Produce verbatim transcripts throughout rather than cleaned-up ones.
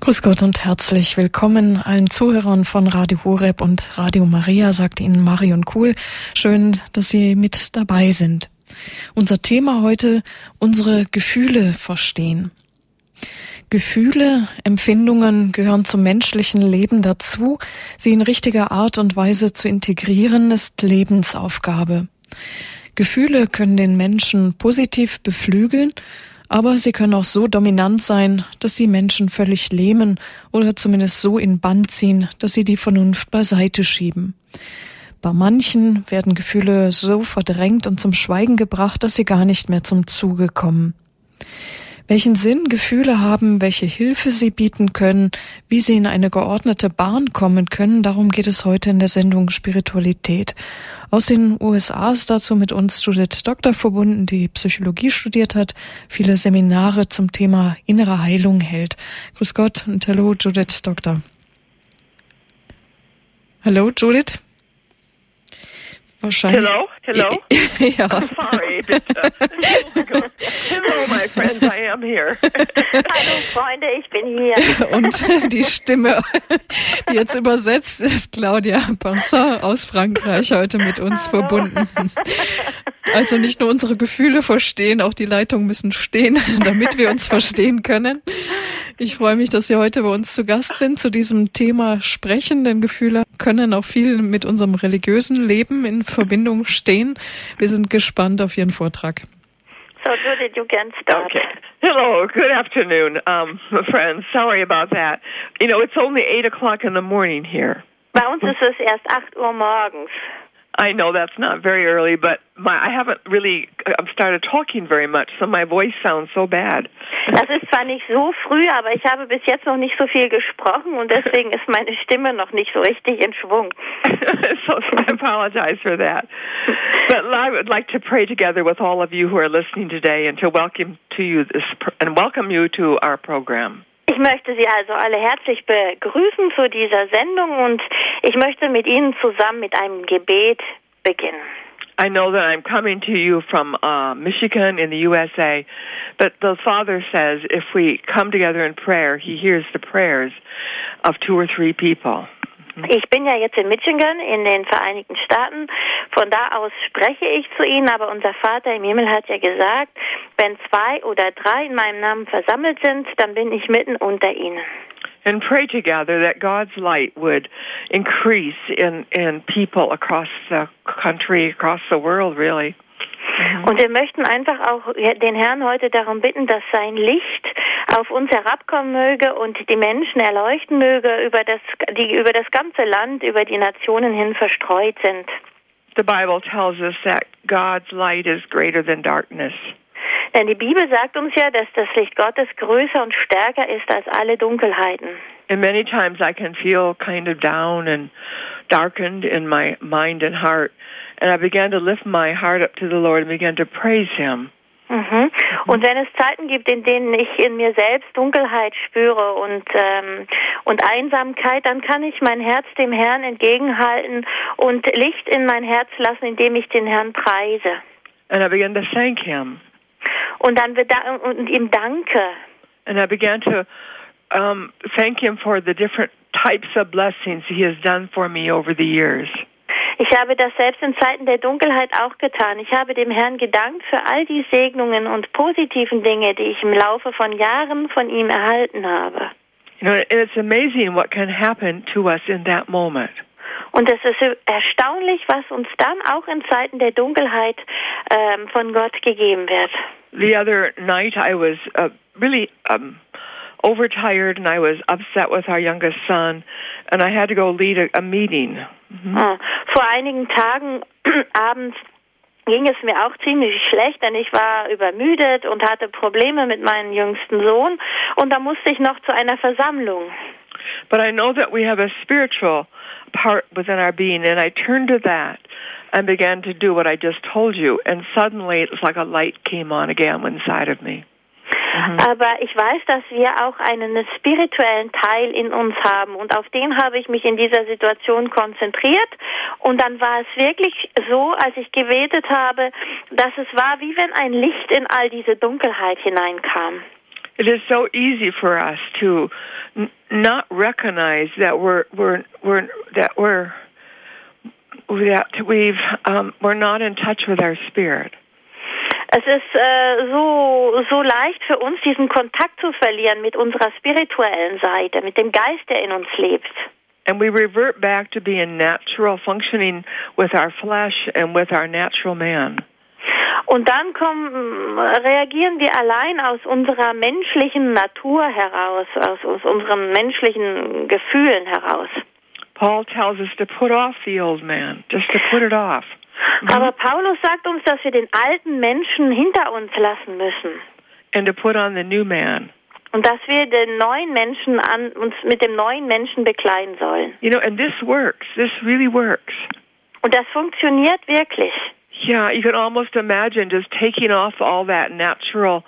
Grüß Gott und herzlich willkommen allen Zuhörern von Radio Horeb und Radio Maria, sagt Ihnen Marion Kuhl. Schön, dass Sie mit dabei sind. Unser Thema heute: unsere Gefühle verstehen. Gefühle, Empfindungen gehören zum menschlichen Leben dazu. Sie in richtiger Art und Weise zu integrieren, ist Lebensaufgabe. Gefühle können den Menschen positiv beflügeln, aber sie können auch so dominant sein, dass sie Menschen völlig lähmen oder zumindest so in Bann ziehen, dass sie die Vernunft beiseite schieben. Bei manchen werden Gefühle so verdrängt und zum Schweigen gebracht, dass sie gar nicht mehr zum Zuge kommen. Welchen Sinn Gefühle haben, welche Hilfe sie bieten können, wie sie in eine geordnete Bahn kommen können, darum geht es heute in der Sendung Spiritualität. Aus den U S A ist dazu mit uns Judith Doktor verbunden, die Psychologie studiert hat, viele Seminare zum Thema innere Heilung hält. Grüß Gott und hallo Judith Doktor. Hallo Judith. Wahrscheinlich. Hello, hello. Ja. I'm sorry. Hello, my friends, I am here. Hallo Freunde, ich bin hier. Und die Stimme, die jetzt übersetzt, ist Claudia Pinson aus Frankreich heute mit uns Hallo. Verbunden. Also nicht nur unsere Gefühle verstehen, auch die Leitungen müssen stehen, damit wir uns verstehen können. Ich freue mich, dass Sie heute bei uns zu Gast sind, zu diesem Thema sprechen, denn Gefühle können auch viel mit unserem religiösen Leben in Verbindung stehen. Wir sind gespannt auf Ihren Vortrag. So, Judith, you can start. Okay. Hello, good afternoon, um, friends. Sorry about that. You know, it's only eight o'clock in the morning here. Bei uns ist es erst acht Uhr morgens. I know that's not very early, but my I haven't really I've started talking very much, so my voice sounds so bad. Das ist zwar nicht so früh, aber ich habe bis jetzt noch nicht so viel gesprochen und deswegen ist meine Stimme noch nicht so richtig in Schwung. So I apologize for that. But I would like to pray together with all of you who are listening today and to welcome to you this and welcome you to our program. Ich möchte Sie also alle herzlich begrüßen zu dieser Sendung und ich möchte mit Ihnen zusammen mit einem Gebet beginnen. I know that I'm coming to you from uh, Michigan in the U S A, but the Father says if we come together in prayer, He hears the prayers of two or three people. Ich bin ja jetzt in Michigan in den Vereinigten Staaten. Von da aus spreche ich zu Ihnen, aber unser Vater im Himmel hat ja gesagt, wenn zwei oder drei in meinem Namen versammelt sind, dann bin ich mitten unter ihnen. And pray together that God's light would increase in, in people across the country, across the world, really. Und wir möchten einfach auch den Herrn heute darum bitten, dass sein Licht auf uns herabkommen möge und die Menschen erleuchten möge, über das, die über das ganze Land, über die Nationen hin verstreut sind. The Bible tells us that God's light is greater than darkness. Denn die Bibel sagt uns ja, dass das Licht Gottes größer und stärker ist als alle Dunkelheiten. And many times I can feel kind of down and darkened in my mind and heart. And I began to lift my heart up to the Lord and began to praise Him. Mhm. Und wenn es Zeiten gibt, in denen ich in mir selbst Dunkelheit spüre und ähm, und Einsamkeit, dann kann ich mein Herz dem Herrn entgegenhalten und Licht in mein Herz lassen, indem ich den Herrn preise. And I began to thank Him. Und dann beda- und ihm danke. And I began to um, thank Him for the different types of blessings He has done for me over the years. Ich habe das selbst in Zeiten der Dunkelheit auch getan. Ich habe dem Herrn gedankt für all die Segnungen und positiven Dinge, die ich im Laufe von Jahren von ihm erhalten habe. You know, and it's amazing what can happen to us in that moment. Und es ist erstaunlich, was uns dann auch in Zeiten der Dunkelheit ähm, von Gott gegeben wird. The other night I was uh, really um, overtired and I was upset with our youngest son and I had to go lead a, a meeting. Mhm. Oh, vor einigen Tagen abends ging es mir auch ziemlich schlecht, denn ich war übermüdet und hatte Probleme mit meinem jüngsten Sohn und da musste ich noch zu einer Versammlung. But I know that we have a spiritual part within our being, and I turned to that and began to do what I just told you, and suddenly it was like a light came on again inside of me. Mhm. Aber ich weiß, dass wir auch einen spirituellen Teil in uns haben und auf den habe ich mich in dieser Situation konzentriert und dann war es wirklich so, als ich gebetet habe, dass es war, wie wenn ein Licht in all diese Dunkelheit hineinkam. It is so easy for us to n- not recognize that we're we're we're that we're that we've um, we're not in touch with our spirit. Es ist äh, so so leicht für uns, diesen Kontakt zu verlieren mit unserer spirituellen Seite, mit dem Geist, der in uns lebt. And we revert back to being natural, functioning with our flesh and with our natural man. Und dann kommen, reagieren wir allein aus unserer menschlichen Natur heraus, aus, aus unseren menschlichen Gefühlen heraus. Paul tells us to put off the old man, just to put it off. Mm-hmm. Aber Paulus sagt uns, dass wir den alten Menschen hinter uns lassen müssen. And to put on the new man. Und dass wir den neuen Menschen an uns mit dem neuen Menschen bekleiden sollen. You know, and this works. This really works. Und das funktioniert wirklich. Yeah, you can almost imagine just taking off all that natural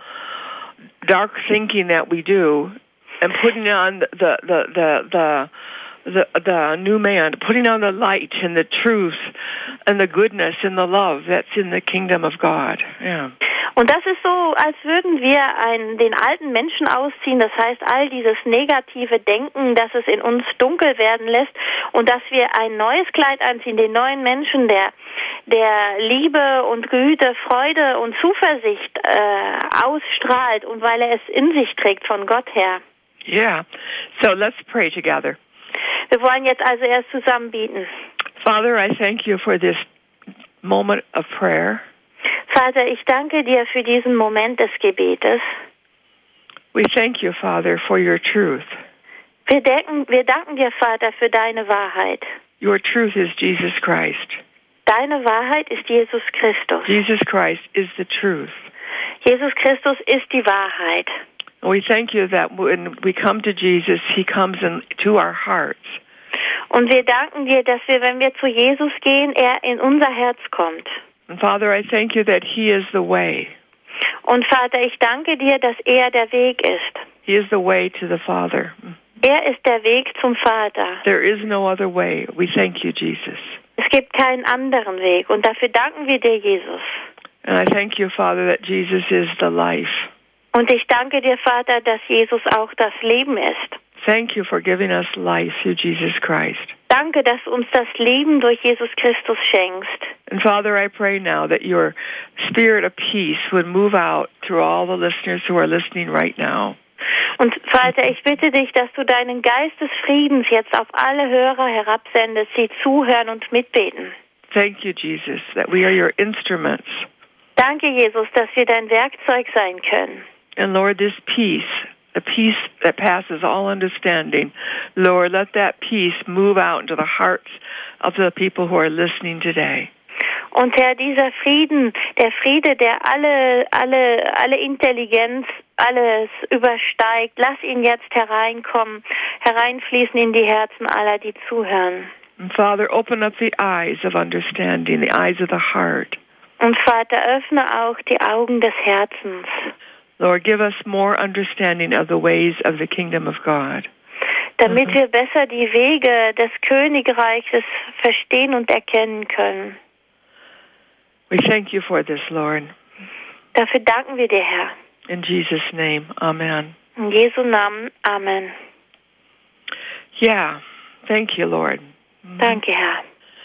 dark thinking that we do and putting on the the the the, the The, the new man, putting on the light and the truth and the goodness and the love that's in the kingdom of God. Yeah. Und das ist so, als würden wir einen, den alten Menschen ausziehen. Das heißt, all dieses negative Denken, dass es in uns dunkel werden lässt und dass wir ein neues Kleid anziehen, den neuen Menschen, der, der Liebe und Güte, Freude und Zuversicht äh, ausstrahlt und weil er es in sich trägt von Gott her. Yeah. So let's pray together. Wir wollen jetzt also erst zusammen beten. Father, I thank you for this moment of prayer. Vater, ich danke dir für diesen Moment des Gebetes. We thank you, Father, for your truth. Wir danken, wir danken dir, Vater, für deine Wahrheit. Your truth is Jesus Christ. Deine Wahrheit ist Jesus Christus. Jesus Christ is the truth. Jesus Christus ist die Wahrheit. And we thank you that when we come to Jesus, he comes into our hearts. Und wir danken dir, dass wir, wenn wir zu Jesus gehen, er in unser Herz kommt. And Father, I thank you that he is the way. Und Vater, ich danke dir, dass er der Weg ist. He is the way to the Father. Er ist der Weg zum Vater. There is no other way. We thank you, Jesus. Es gibt keinen anderen Weg und dafür danken wir dir, Jesus. And I thank you, Father, that Jesus is the life. Und ich danke dir, Vater, dass Jesus auch das Leben ist. Thank you for giving us life through Jesus Christ. Danke, dass du uns das Leben durch Jesus Christus schenkst. And Father, I pray now that your spirit of peace would move out through all the listeners who are listening right now. Und Vater, ich bitte dich, dass du deinen Geist des Friedens jetzt auf alle Hörer herabsendest, sie zuhören und mitbeten. Thank you, Jesus, that we are your instruments. Danke, Jesus, dass wir dein Werkzeug sein können. And Lord, this peace, the peace that passes all understanding, Lord, let that peace move out into the hearts of the people who are listening today. Und Herr, dieser Frieden, der Friede, der alle, alle, alle Intelligenz, alles übersteigt, lass ihn jetzt hereinkommen, hereinfließen in die Herzen aller, die zuhören. And Father, open up the eyes of understanding, the eyes of the heart. Und Vater, öffne auch die Augen des Herzens. Lord, give us more understanding of the ways of the kingdom of God. Damit wir besser die Wege des Königreiches verstehen und erkennen können. We thank you for this, Lord. Dafür danken wir dir, Herr. In Jesus' name, amen. In Jesu Namen, Amen. Yeah, thank you, Lord. Danke, Herr.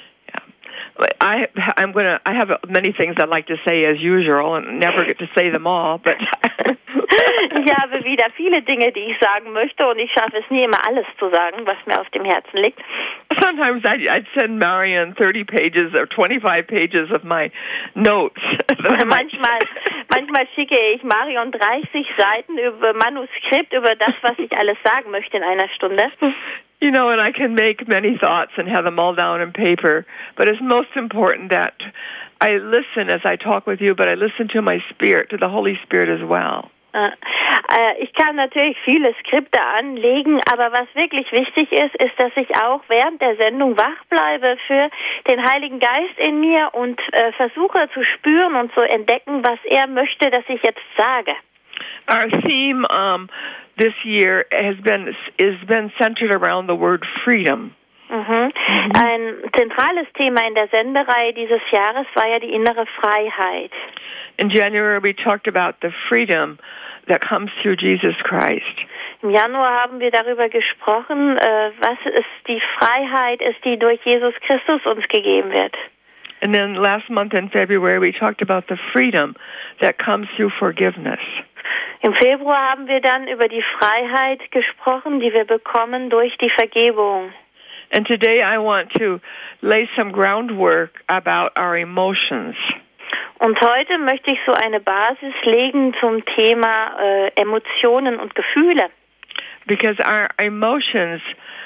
I I'm gonna I have many things I'd like to say as usual and never get to say them all, but ich habe wieder viele Dinge, die ich sagen möchte und ich schaffe es nie immer alles zu sagen, was mir auf dem Herzen liegt. Sometimes I'd, I'd send Marion thirty pages or twenty-five pages of my notes. manchmal manchmal schicke ich Marion dreißig Seiten über Manuskript über das, was ich alles sagen möchte in einer Stunde. You know, and I can make many thoughts and have them all down in paper, but it's most important that I listen as I talk with you, but I listen to my spirit, to the Holy Spirit as well. Ich kann natürlich viele Skripte anlegen, aber was wirklich wichtig ist, ist, dass ich auch während der Sendung wach bleibe für den Heiligen Geist in mir und äh, versuche zu spüren und zu entdecken, was er möchte, dass ich jetzt sage. Our theme um, this year has been has been centered around the word freedom. Mhm. Mhm. Ein zentrales Thema in der Sendereihe dieses Jahres war ja die innere Freiheit. In January we talked about the freedom that comes through Jesus Christ. Im Januar haben wir darüber gesprochen, äh, was ist die Freiheit ist, die durch Jesus Christus uns gegeben wird. And then last month in February, we talked about the freedom that comes through forgiveness. Im Februar haben wir dann über die Freiheit gesprochen, die wir bekommen durch die Vergebung. And today I want to lay some groundwork about our emotions. Und heute möchte ich so eine Basis legen zum Thema äh, Emotionen und Gefühle. Because our emotions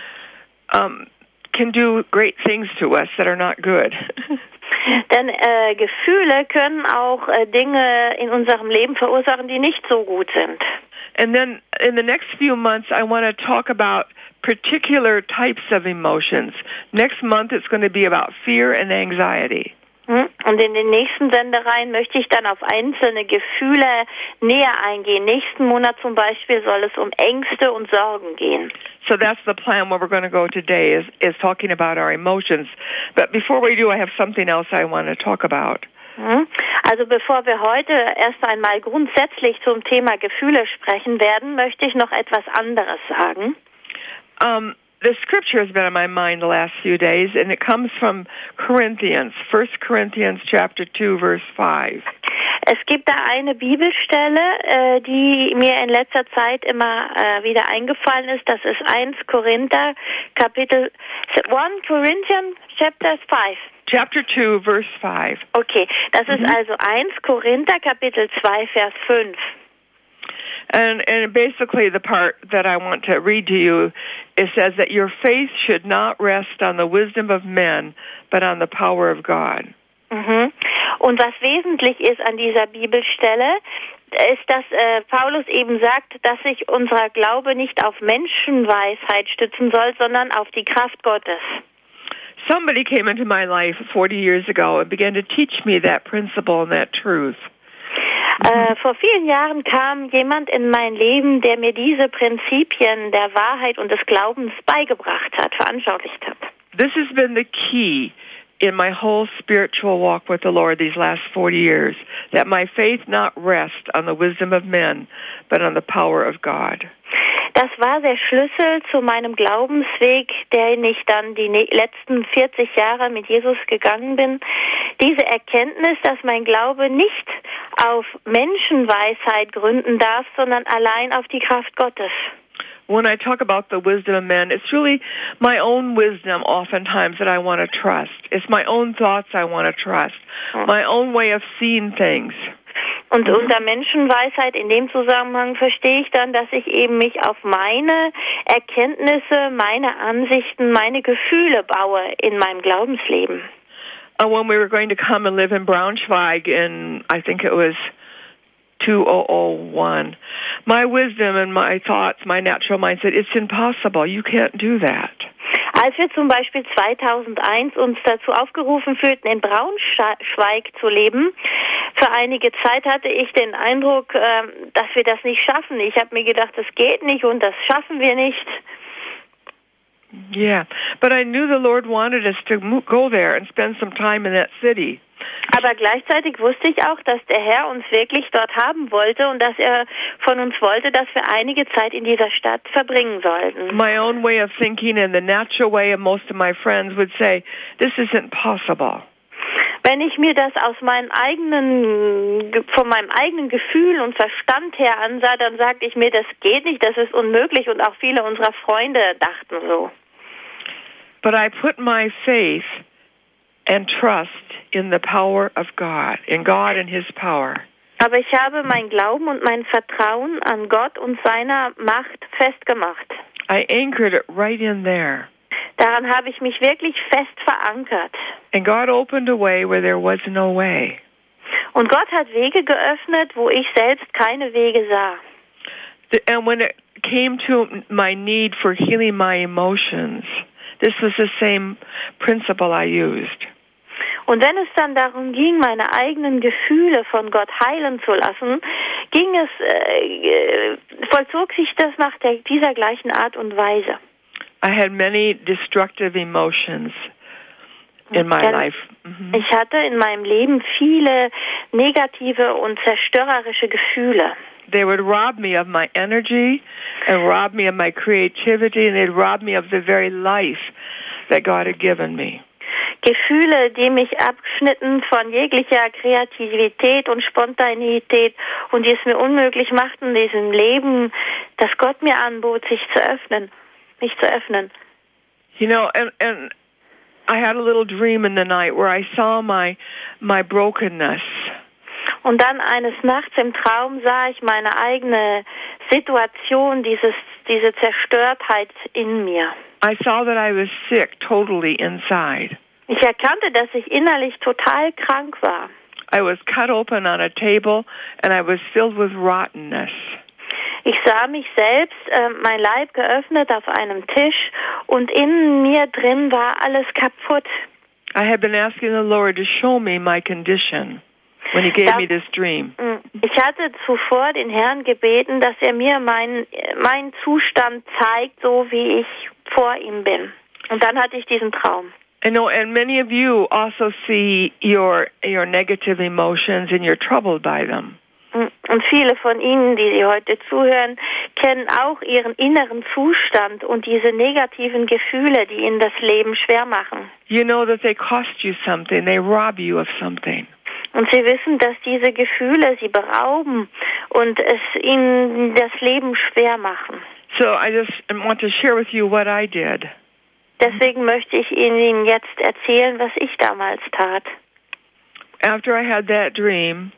um, can do great things to us that are not good. Denn äh, Gefühle können auch äh, Dinge in unserem Leben verursachen, die nicht so gut sind. And then in the next few months, I want to talk about particular types of emotions. Next month, it's going to be about fear and anxiety. Und in den nächsten Sendereien möchte ich dann auf einzelne Gefühle näher eingehen. Nächsten Monat zum Beispiel soll es um Ängste und Sorgen gehen. So that's the plan where we're going to go today is, is talking about our emotions. But before we do, I have something else I want to talk about. Also bevor wir heute erst einmal grundsätzlich zum Thema Gefühle sprechen werden, möchte ich noch etwas anderes sagen. Um, the scripture has been on my mind the last few days, and it comes from Corinthians, First Corinthians chapter two, verse five. Es gibt da eine Bibelstelle, äh, die mir in letzter Zeit immer äh, wieder eingefallen ist. Das ist Erster Korinther, Kapitel First Corinthians, chapter five. Chapter two, verse five. Okay, das ist Mhm. also Erster Korinther, Kapitel zwei, Vers fünf. And, and basically the part that I want to read to you, it says that your faith should not rest on the wisdom of men, but on the power of God. Mhm. Und was wesentlich ist an dieser Bibelstelle, ist, dass äh, Paulus eben sagt, dass sich unser Glaube nicht auf Menschenweisheit stützen soll, sondern auf die Kraft Gottes. Somebody came into my life forty years ago and began to teach me that principle and that truth. Äh, vor vielen Jahren kam jemand in mein Leben, der mir diese Prinzipien der Wahrheit und des Glaubens beigebracht hat, veranschaulicht hat. This has been the key in my whole spiritual walk with the Lord these last forty years, that my faith not rest on the wisdom of men, but on the power of God. Das war der Schlüssel zu meinem Glaubensweg, den ich dann die letzten vierzig Jahre mit Jesus gegangen bin. Diese Erkenntnis, dass mein Glaube nicht auf Menschenweisheit gründen darf, sondern allein auf die Kraft Gottes. When I talk about the wisdom of men, it's really my own wisdom oftentimes that I want to trust. It's my own thoughts I want to trust, my own way of seeing things. Und unter Menschenweisheit in dem Zusammenhang verstehe ich dann, dass ich eben mich auf meine Erkenntnisse, meine Ansichten, meine Gefühle baue in meinem Glaubensleben. Uh, when we were going to come and live in Braunschweig in, I think it was two thousand one, my wisdom and my thoughts, my natural mind said, it's impossible. You can't do that. Als wir zum Beispiel zweitausendeins uns dazu aufgerufen fühlten, in Braunschweig zu leben, für einige Zeit hatte ich den Eindruck, dass wir das nicht schaffen. Ich habe mir gedacht, das geht nicht und das schaffen wir nicht. Yeah, but I knew the Lord wanted us to go there and spend some time in that city. Aber gleichzeitig wusste ich auch, dass der Herr uns wirklich dort haben wollte und dass er von uns wollte, dass wir einige Zeit in dieser Stadt verbringen sollten. My own way of thinking and the natural way of most of my friends would say, this isn't possible. Wenn ich mir das aus meinem eigenen, von meinem eigenen Gefühl und Verstand her ansah, dann sagte ich mir, das geht nicht, das ist unmöglich und auch viele unserer Freunde dachten so. But I put my faith and trust in the power of God, in God and His power. Aber ich habe mein Glauben und mein Vertrauen an Gott und seiner Macht festgemacht. I anchored it right in there. Daran habe ich mich wirklich fest verankert. And God opened a way where there was no way. Und Gott hat Wege geöffnet, wo ich selbst keine Wege sah. And when it came to my need for healing my emotions, this was the same principle I used. Und wenn es dann darum ging, meine eigenen Gefühle von Gott heilen zu lassen, ging es, äh, vollzog sich das nach der, dieser gleichen Art und Weise. I had many destructive emotions in my Denn life. Mm-hmm. Ich hatte in meinem Leben viele negative und zerstörerische Gefühle. they would rob me of my energy and rob me of my creativity, and they'd rob me of the very life that God had given me. Gefühle, die mich abschnitten von jeglicher Kreativität und Spontanität und die es mir unmöglich machten, diesem Leben, das Gott mir anbot, sich zu öffnen, mich zu öffnen. You know, and and I had a little dream in the night where I saw my my brokenness. Und dann eines Nachts im Traum sah ich meine eigene Situation, dieses diese Zerstörtheit in mir. I saw that I was sick totally inside. Ich erkannte, dass ich innerlich total krank war. I was cut open on a table and I was filled with rottenness. Ich sah mich selbst, äh, mein Leib geöffnet auf einem Tisch und in mir drin war alles kaputt. I had been asking the Lord to show me my condition when He gave da, me this dream. Ich hatte zuvor den Herrn gebeten, dass er mir meinen meinen Zustand zeigt, so wie ich vor ihm bin. Und dann hatte ich diesen Traum. I know, and many of you also see your your negative emotions and you're troubled by them. Und viele von Ihnen, die Sie heute zuhören, kennen auch Ihren inneren Zustand und diese negativen Gefühle, die Ihnen das Leben schwer machen. You know that they cost you something, they rob you of something. Und Sie wissen, dass diese Gefühle Sie berauben und es Ihnen das Leben schwer machen. So I just want to share with you what I did. Deswegen möchte ich Ihnen jetzt erzählen, was ich damals tat. After I had that dream,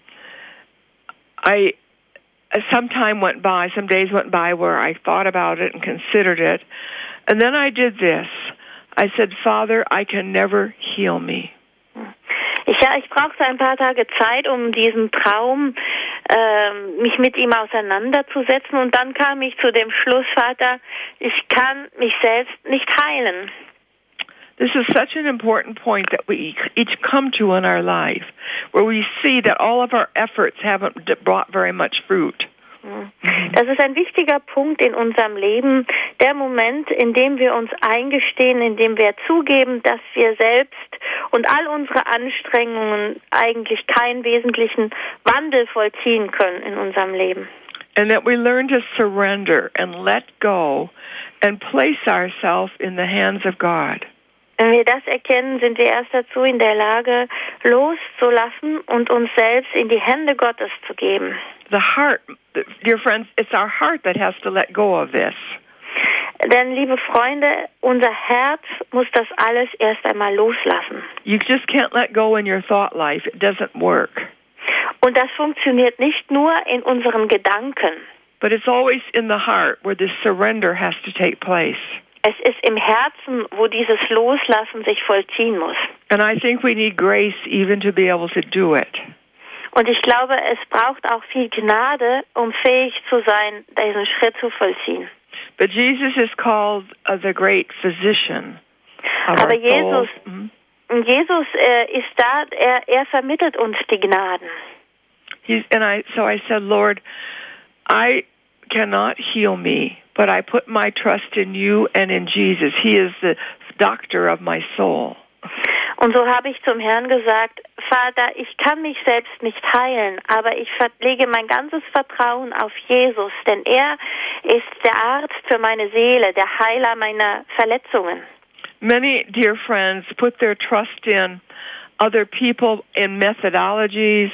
I some time went by, some days went by where I thought about it and considered it. And then I did this. I said, Father, I can never heal me. Ich, ja, ich brauchte ein paar Tage Zeit, um diesen Traum, äh, mich mit ihm auseinanderzusetzen. Und dann kam ich zu dem Schluss, Vater, ich kann mich selbst nicht heilen. This is such an important point that we each come to in our life, where we see that all of our efforts haven't brought very much fruit. Das ist ein wichtiger Punkt in unserem Leben, der Moment, in dem wir uns eingestehen, in dem wir zugeben, dass wir selbst und all unsere Anstrengungen eigentlich keinen wesentlichen Wandel vollziehen können in unserem Leben. And that we learn to surrender and let go and place ourselves in the hands of God. Wenn wir das erkennen, sind wir erst dazu in der Lage, loszulassen und uns selbst in die Hände Gottes zu geben. The heart, dear friends, it's our heart that has to let go of this. Denn, liebe Freunde, unser Herz muss das alles erst einmal loslassen. You just can't let go in your thought life. It doesn't work. Und das funktioniert nicht nur in unseren Gedanken. But it's always in the heart where this surrender has to take place. Es ist im Herzen, wo dieses Loslassen sich vollziehen muss. And I think we need grace even to be able to do it. Und ich glaube, es braucht auch viel Gnade, um fähig zu sein, diesen Schritt zu vollziehen. But Jesus is called uh, the great physician of Aber our Jesus, souls. Mm-hmm. Jesus äh, ist da, er, er vermittelt uns die Gnaden. He's, and I, so I said, Lord, I cannot heal me, but I put my trust in you and in Jesus. He is the doctor of my soul. Und so habe ich zum Herrn gesagt, Vater, ich kann mich selbst nicht heilen, aber ich lege mein ganzes Vertrauen auf Jesus, denn er ist der Arzt für meine Seele, der Heiler meiner Verletzungen. Many dear friends put their trust in other people, in methodologies,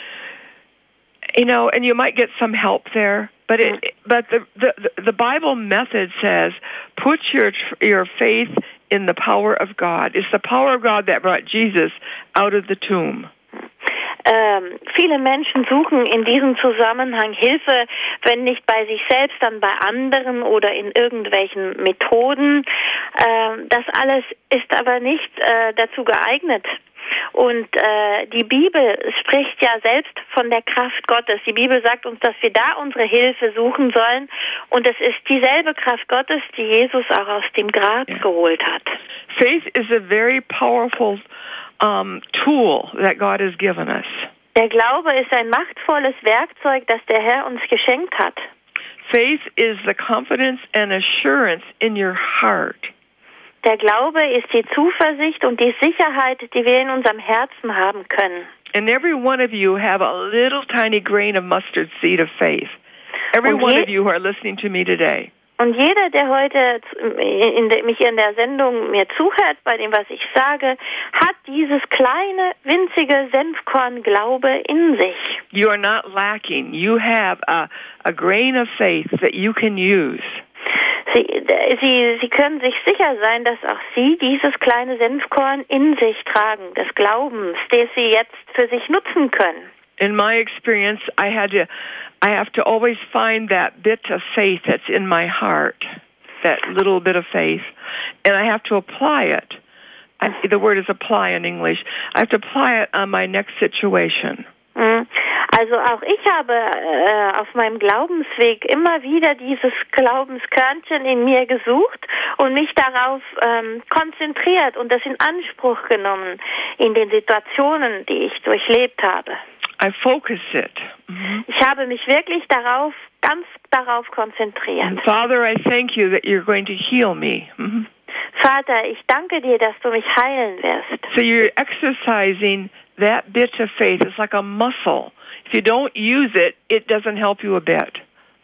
you know, and you might get some help there. But it, but the, the the Bible method says, put your your faith in the power of God. It's the power of God that brought Jesus out of the tomb. Ähm, viele Menschen suchen in diesem Zusammenhang Hilfe, wenn nicht bei sich selbst, dann bei anderen oder in irgendwelchen Methoden. Ähm, das alles ist aber nicht äh, dazu geeignet. Und äh, die Bibel spricht ja selbst von der Kraft Gottes. Die Bibel sagt uns, dass wir da unsere Hilfe suchen sollen. Und es ist dieselbe Kraft Gottes, die Jesus auch aus dem Grab yeah. geholt hat. Faith is a very powerful um, tool that God has given us. Der Glaube ist ein machtvolles Werkzeug, das der Herr uns geschenkt hat. Faith is the confidence and assurance in your heart. Der Glaube ist die Zuversicht und die Sicherheit, die wir in unserem Herzen haben können. And every one of you have a little tiny grain of mustard seed of faith Every Und one je- of you who are listening to me today. Und jeder, der heute in der, mich in der Sendung mir zuhört, bei dem, was ich sage, hat dieses kleine, winzige Senfkorn Glaube in sich. You are not lacking. You have a, a grain of faith that you can use. Sie, Sie, Sie können sich sicher sein, dass auch Sie dieses kleine Senfkorn in sich tragen, des Glaubens, das Sie jetzt für sich nutzen können. In my experience, I had to, I have to always find that bit of faith that's in my heart, that little bit of faith, and I have to apply it. I, the word is apply in English. I have to apply it on my next situation. Also auch ich habe äh, auf meinem Glaubensweg immer wieder dieses Glaubenskörnchen in mir gesucht und mich darauf ähm, konzentriert und das in Anspruch genommen in den Situationen, die ich durchlebt habe. I focus it. Mm-hmm. Ich habe mich wirklich darauf, ganz darauf konzentriert. And Father, I thank you that you're going to heal me. Mm-hmm. Vater, ich danke dir, dass du mich heilen wirst. So you're exercising that bit of faith. It's like a muscle. If you don't use it, it doesn't help you a bit.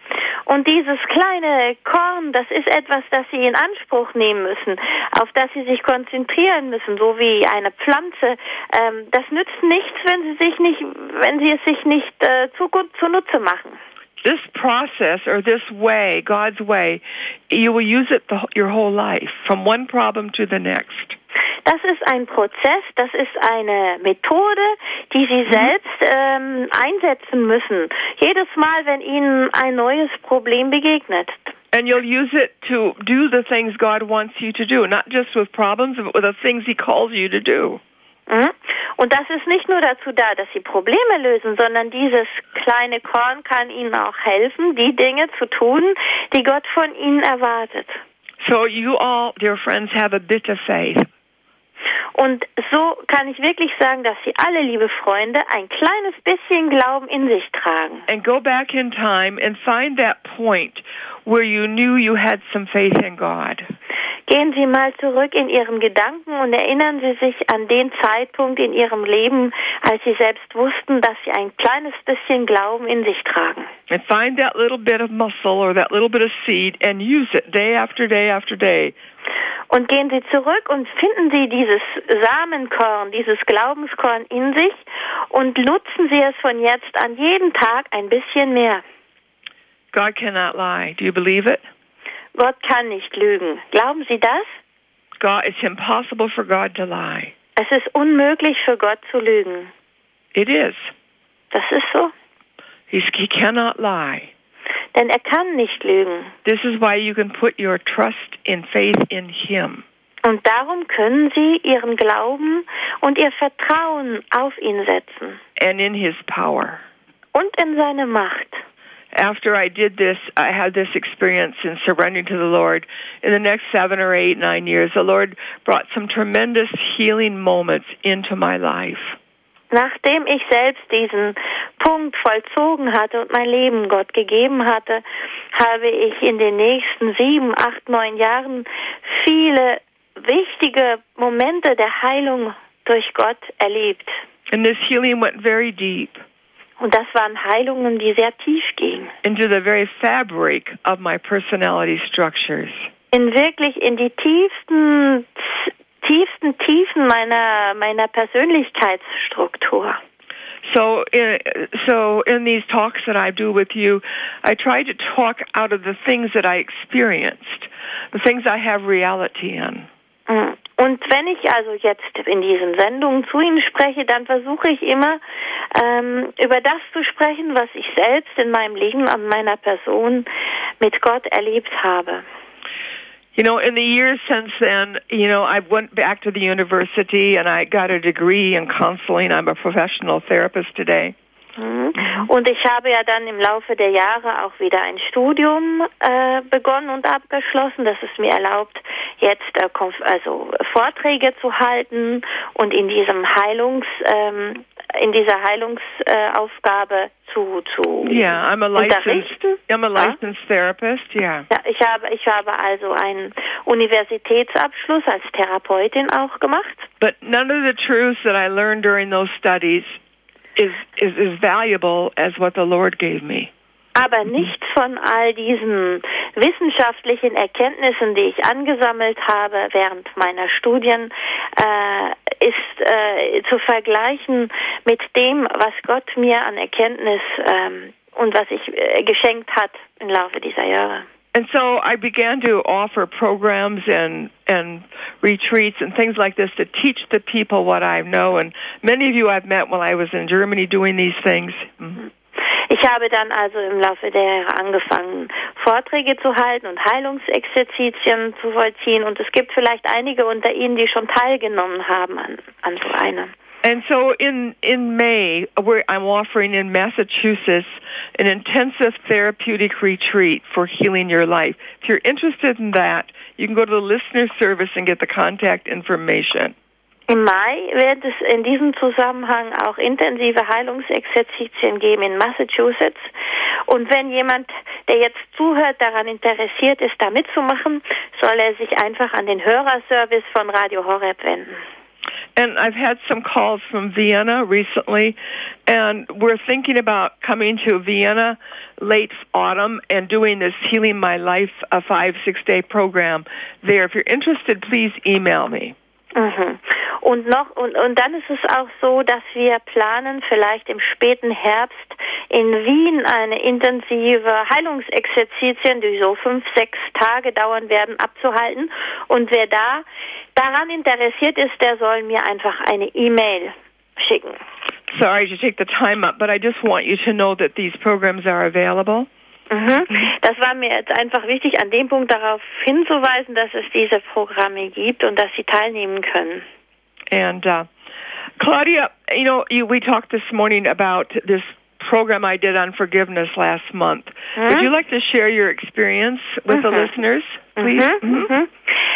Und dieses kleine Korn, das ist etwas, das Sie in Anspruch nehmen müssen, auf das Sie sich konzentrieren müssen, so wie eine Pflanze. Ähm, das nützt nichts, wenn Sie sich nicht, wenn Sie es sich nicht äh, zu, zunutze machen. This process or this way, God's way, you will use it the, your whole life, from one problem to the next. Das ist ein Prozess, das ist eine Methode, die Sie selbst ähm, einsetzen müssen. Jedes Mal, wenn Ihnen ein neues Problem begegnet. And you'll use it to do the things God wants you to do, not just with problems, but with the things He calls you to do. Mhm. Und das ist nicht nur dazu da, dass Sie Probleme lösen, sondern dieses kleine Korn kann Ihnen auch helfen, die Dinge zu tun, die Gott von Ihnen erwartet. So you all, dear friends, have a bit of faith. Und so kann ich wirklich sagen, dass Sie alle, liebe Freunde, ein kleines bisschen Glauben in sich tragen. And go back in time and find that point where you knew you had some faith in God. Gehen Sie mal zurück in Ihren Gedanken und erinnern Sie sich an den Zeitpunkt in Ihrem Leben, als Sie selbst wussten, dass Sie ein kleines bisschen Glauben in sich tragen. And find that little bit of muscle or that little bit of seed and use it day after day after day. Und gehen Sie zurück und finden Sie dieses Samenkorn, dieses Glaubenskorn in sich und nutzen Sie es von jetzt an jeden Tag ein bisschen mehr. God cannot lie. Do you believe it? Gott kann nicht lügen. Glauben Sie das? God, it's impossible for God to lie. Es ist unmöglich für Gott zu lügen. It is. Das ist so. He's, he cannot lie. Denn er kann nicht lügen. This is why you can put your trust and faith in Him. Und darum können Sie Ihren Glauben und Ihr Vertrauen auf ihn setzen. And in His power. Und in seine Macht. After I did this, I had this experience in surrendering to the Lord. In the next seven or eight, nine years, the Lord brought some tremendous healing moments into my life. Nachdem ich selbst diesen Punkt vollzogen hatte und mein Leben Gott gegeben hatte, habe ich in den nächsten sieben, acht, neun Jahren viele wichtige Momente der Heilung durch Gott erlebt. And this healing went very deep. Und das waren Heilungen, die sehr tief gingen. Into the very fabric of my personality structures. In wirklich in die tiefsten tiefsten Tiefen meiner meiner Persönlichkeitsstruktur. So in, so in these talks that I do with you, I try to talk out of the things that I experienced, the things I have reality in. Und wenn ich also jetzt in diesen Sendungen zu Ihnen spreche, dann versuche ich immer, ähm, über das zu sprechen, was ich selbst in meinem Leben, an meiner Person mit Gott erlebt habe. You know, in the years since then, you know, I went back to the university and I got a degree in counseling. I'm a professional therapist today. Mhm. Und ich habe ja dann im Laufe der Jahre auch wieder ein Studium äh, begonnen und abgeschlossen, das es mir erlaubt, jetzt äh, also Vorträge zu halten und in diesem Heilungs ähm, in dieser Heilungsaufgabe äh, zu zu yeah, I'm a licensed, unterrichten. I'm a licensed ja? therapist. Yeah. Ja, ich habe ich habe also einen Universitätsabschluss als Therapeutin auch gemacht. But none of the truths that I learned during those studies is is as valuable as what the Lord gave me. Aber nichts von all diesen wissenschaftlichen Erkenntnissen, die ich angesammelt habe während meiner Studien, äh, ist äh, zu vergleichen mit dem, was Gott mir an Erkenntnis ähm, und was ich äh, geschenkt hat im Laufe dieser Jahre. And so I began to offer programs and and retreats and things like this to teach the people what I know. And many of you I've met while I was in Germany doing these things. Mm-hmm. Ich habe dann also im Laufe der Jahre angefangen, Vorträge zu halten und Heilungsexerzitien zu vollziehen. Und es gibt vielleicht einige unter Ihnen, die schon teilgenommen haben an, an so einem. And so in, in May, where I'm offering in Massachusetts an intensive therapeutic retreat for healing your life. If you're interested in that, you can go to the listener service and get the contact information. Im Mai wird es in diesem Zusammenhang auch intensive Heilungsexerzitien geben in Massachusetts. Und wenn jemand, der jetzt zuhört, daran interessiert ist, da mitzumachen, soll er sich einfach an den Hörerservice von Radio Horeb wenden. And I've had some calls from Vienna recently, and we're thinking about coming to Vienna late autumn and doing this Healing My Life, a five, six-day program there. If you're interested, please email me. Mhm. Und noch und, und dann ist es auch so, dass wir planen, vielleicht im späten Herbst in Wien eine intensive Heilungsexerzitien, die so fünf, sechs Tage dauern werden, abzuhalten. Und wer da daran interessiert ist, der soll mir einfach eine E-Mail schicken. Sorry to take the time up, but I just want you to know that these programs are available. Mhm. Das war mir jetzt einfach wichtig, an dem Punkt darauf hinzuweisen, dass es diese Programme gibt und dass Sie teilnehmen können. And uh, Claudia, you know, you, we talked this morning about this program I did on forgiveness last month. Mm-hmm. Would you like to share your experience with mm-hmm. the listeners, please? Mm-hmm. Mm-hmm.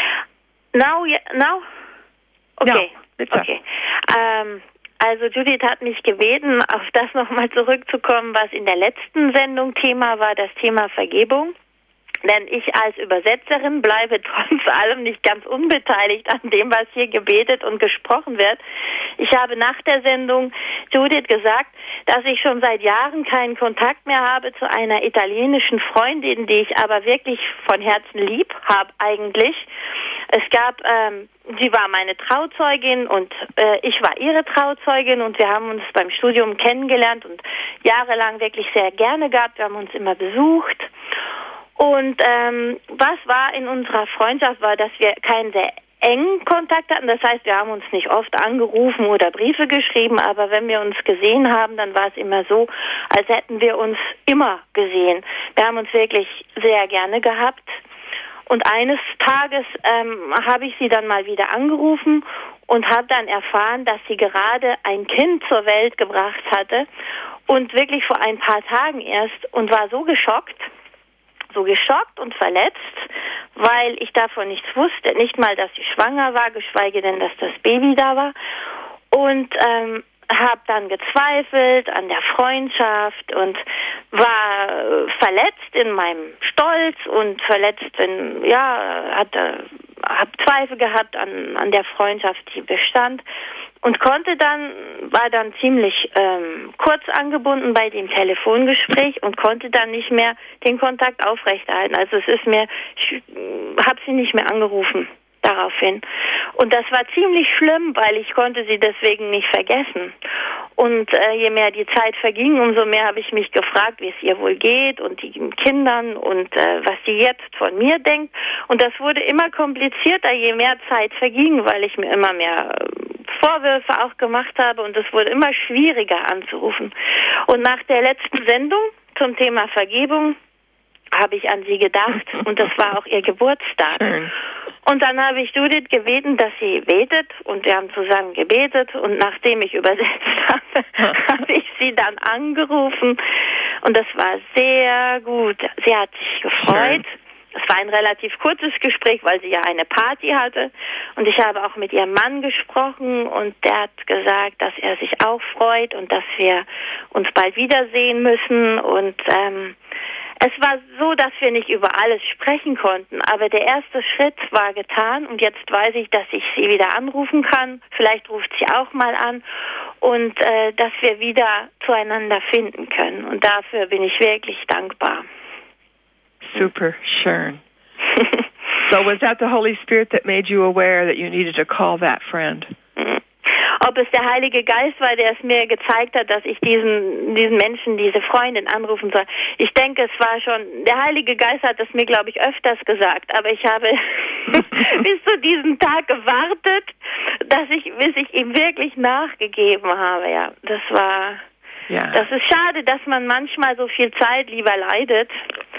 Now, yeah, now? Okay. No, okay. Um, also Judith hat mich gebeten, auf das nochmal zurückzukommen, was in der letzten Sendung Thema war, das Thema Vergebung. Denn ich als Übersetzerin bleibe trotz allem nicht ganz unbeteiligt an dem, was hier gebetet und gesprochen wird. Ich habe nach der Sendung Judith gesagt, dass ich schon seit Jahren keinen Kontakt mehr habe zu einer italienischen Freundin, die ich aber wirklich von Herzen lieb habe eigentlich. Es gab, ähm, sie war meine Trauzeugin und äh, ich war ihre Trauzeugin und wir haben uns beim Studium kennengelernt und jahrelang wirklich sehr gerne gehabt. Wir haben uns immer besucht. Und ähm, was war in unserer Freundschaft, war, dass wir keinen sehr engen Kontakt hatten. Das heißt, wir haben uns nicht oft angerufen oder Briefe geschrieben, aber wenn wir uns gesehen haben, dann war es immer so, als hätten wir uns immer gesehen. Wir haben uns wirklich sehr gerne gehabt. Und eines Tages ähm, habe ich sie dann mal wieder angerufen und habe dann erfahren, dass sie gerade ein Kind zur Welt gebracht hatte und wirklich vor ein paar Tagen erst und war so geschockt, so geschockt und verletzt, weil ich davon nichts wusste, nicht mal, dass sie schwanger war, geschweige denn, dass das Baby da war. Und ähm, habe dann gezweifelt an der Freundschaft und war verletzt in meinem Stolz und verletzt in, ja, hatte, hab Zweifel gehabt an, an der Freundschaft, die bestand. Und konnte dann, war dann ziemlich ähm, kurz angebunden bei dem Telefongespräch und konnte dann nicht mehr den Kontakt aufrechterhalten. Also es ist mir, ich habe sie nicht mehr angerufen daraufhin. Und das war ziemlich schlimm, weil ich konnte sie deswegen nicht vergessen. Und äh, je mehr die Zeit verging, umso mehr habe ich mich gefragt, wie es ihr wohl geht und den Kindern und äh, was sie jetzt von mir denkt. Und das wurde immer komplizierter, je mehr Zeit verging, weil ich mir immer mehr äh, Vorwürfe auch gemacht habe und es wurde immer schwieriger anzurufen. Und nach der letzten Sendung zum Thema Vergebung habe ich an sie gedacht und das war auch ihr Geburtstag. Und dann habe ich Judith gebeten, dass sie betet und wir haben zusammen gebetet und nachdem ich übersetzt habe, habe ich sie dann angerufen und das war sehr gut. Sie hat sich gefreut. Es war ein relativ kurzes Gespräch, weil sie ja eine Party hatte und ich habe auch mit ihrem Mann gesprochen und der hat gesagt, dass er sich auch freut und dass wir uns bald wiedersehen müssen und ähm, Es war so, dass wir nicht über alles sprechen konnten, aber der erste Schritt war getan und jetzt weiß ich, dass ich sie wieder anrufen kann. Vielleicht ruft sie auch mal an und äh, dass wir wieder zueinander finden können. Und dafür bin ich wirklich dankbar. Super, schön. So was that the Holy Spirit that made you aware that you needed to call that friend? Ob es der Heilige Geist war, der es mir gezeigt hat, dass ich diesen diesen Menschen, diese Freundin anrufen soll. Ich denke, es war schon, der Heilige Geist hat es mir, glaube ich, öfters gesagt, aber ich habe bis zu diesem Tag gewartet, dass ich, bis ich ihm wirklich nachgegeben habe. Ja, das war, ja. Das ist schade, dass man manchmal so viel Zeit lieber leidet,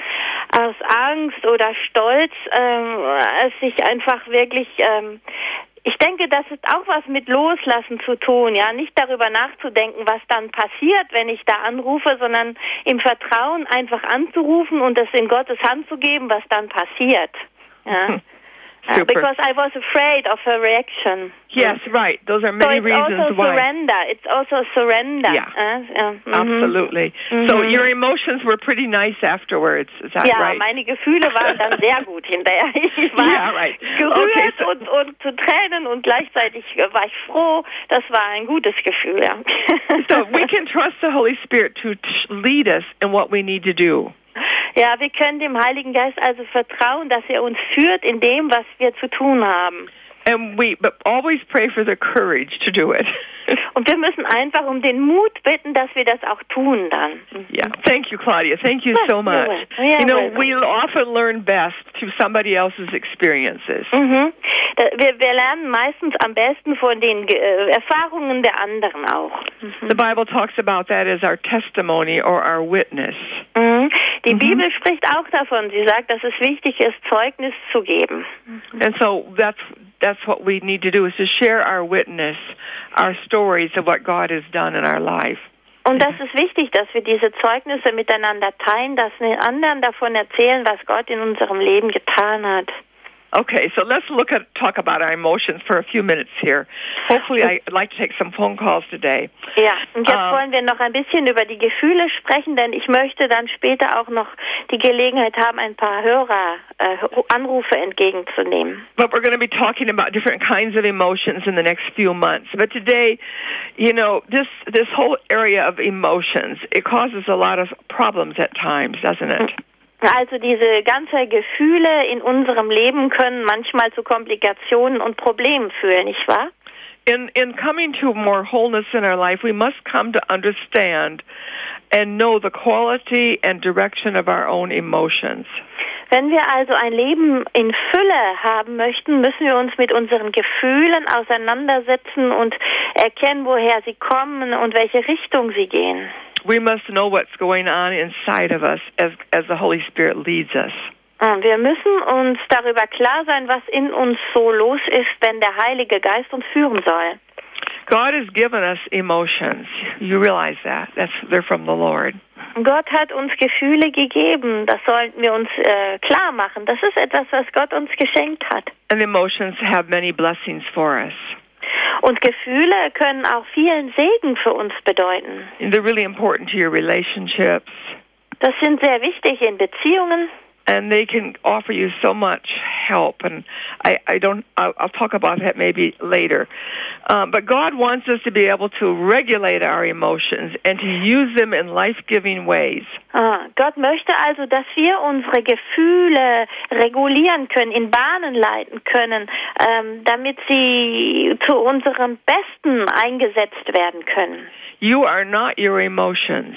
aus Angst oder Stolz, ähm, es sich einfach wirklich, ähm, ich denke, das ist auch was mit Loslassen zu tun, ja, nicht darüber nachzudenken, was dann passiert, wenn ich da anrufe, sondern im Vertrauen einfach anzurufen und es in Gottes Hand zu geben, was dann passiert. Ja. Uh, because I was afraid of her reaction. Yes, right. Those are many so reasons it's also why. Surrender. It's also surrender. Yeah, uh, yeah. Mm-hmm. Absolutely. Mm-hmm. So your emotions were pretty nice afterwards. Is that ja, right? Ja, meine Gefühle waren dann sehr gut hinterher. Ich war yeah, right. gerührt okay, so und, und zu Tränen und gleichzeitig war ich froh. Das war ein gutes Gefühl, ja. So we can trust the Holy Spirit to lead us in what we need to do. Ja, wir können dem Heiligen Geist also vertrauen, dass er uns führt in dem, was wir zu tun haben. And we, but always pray for the courage to do it. Und wir müssen einfach um den Mut bitten, dass wir das auch tun dann. Yeah, thank you, Claudia. Thank you so much. Yeah, you know, we often learn best through somebody else's experiences. Mhm. Wir, wir lernen meistens am besten von den äh, Erfahrungen der anderen auch. Mhm. The Bible talks about that as our testimony or our witness. Mhm. Die mhm. Bibel spricht auch davon. Sie sagt, dass es wichtig ist, Zeugnis zu geben. Mhm. And so that's that's what we need to do, is to share our witness, our stories of what God has done in our life. Und das ist wichtig, dass wir diese Zeugnisse miteinander teilen, dass wir anderen davon erzählen, was Gott in unserem Leben getan hat. Okay, so let's look at talk about our emotions for a few minutes here. Hopefully, I'd like to take some phone calls today. Ja, und jetzt um, wollen wir noch ein bisschen über die Gefühle sprechen, denn ich möchte dann später auch noch die Gelegenheit haben, ein paar Hörer äh, Anrufe entgegenzunehmen. But we're going to be talking about different kinds of emotions in the next few months. But today, you know, this this whole area of emotions, it causes a lot of problems at times, doesn't it? Also diese ganze Gefühle in unserem Leben können manchmal zu Komplikationen und Problemen führen, nicht wahr? In in coming to more wholeness in our life, we must come to understand and know the quality and direction of our own emotions. Wenn wir also ein Leben in Fülle haben möchten, müssen wir uns mit unseren Gefühlen auseinandersetzen und erkennen, woher sie kommen und welche Richtung sie gehen. We must know what's going on inside of us as as the Holy Spirit leads us. Wir müssen uns darüber klar sein, was in uns so los ist, wenn der Heilige Geist uns führen soll. God has given us emotions. You realize that. That's they're from the Lord. Gott hat uns Gefühle gegeben. Das sollten wir uns äh, klar machen. Das ist etwas, was Gott uns geschenkt hat. And emotions have many blessings for us. Und Gefühle können auch vielen Segen für uns bedeuten. And they're really important to your relationships. Das sind sehr wichtig in Beziehungen. And they can offer you so much help. And I, I don't, I'll, I'll talk about that maybe later. Um, but God wants us to be able to regulate our emotions and to use them in life-giving ways. Ah, Gott möchte also, dass wir unsere Gefühle regulieren können, in Bahnen leiten können, ähm, damit sie zu unserem Besten eingesetzt werden können. You are not your emotions.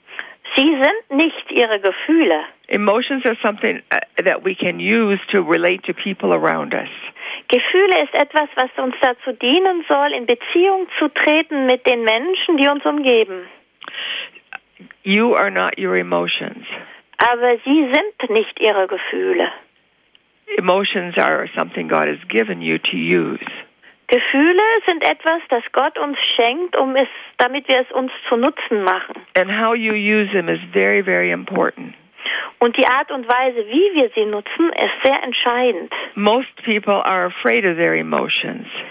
Sie sind nicht ihre Gefühle. Emotions are something that we can use to relate to people around us. Gefühle ist etwas, was uns dazu dienen soll, in Beziehung zu treten mit den Menschen, die uns umgeben. You are not your emotions. Aber sie sind nicht ihre Gefühle. Emotions are something God has given you to use. Gefühle sind etwas, das Gott uns schenkt, um es, damit wir es uns zu Nutzen machen. And how you use them is very, very important. Und die Art und Weise, wie wir sie nutzen, ist sehr entscheidend. Most people are afraid of their emotions.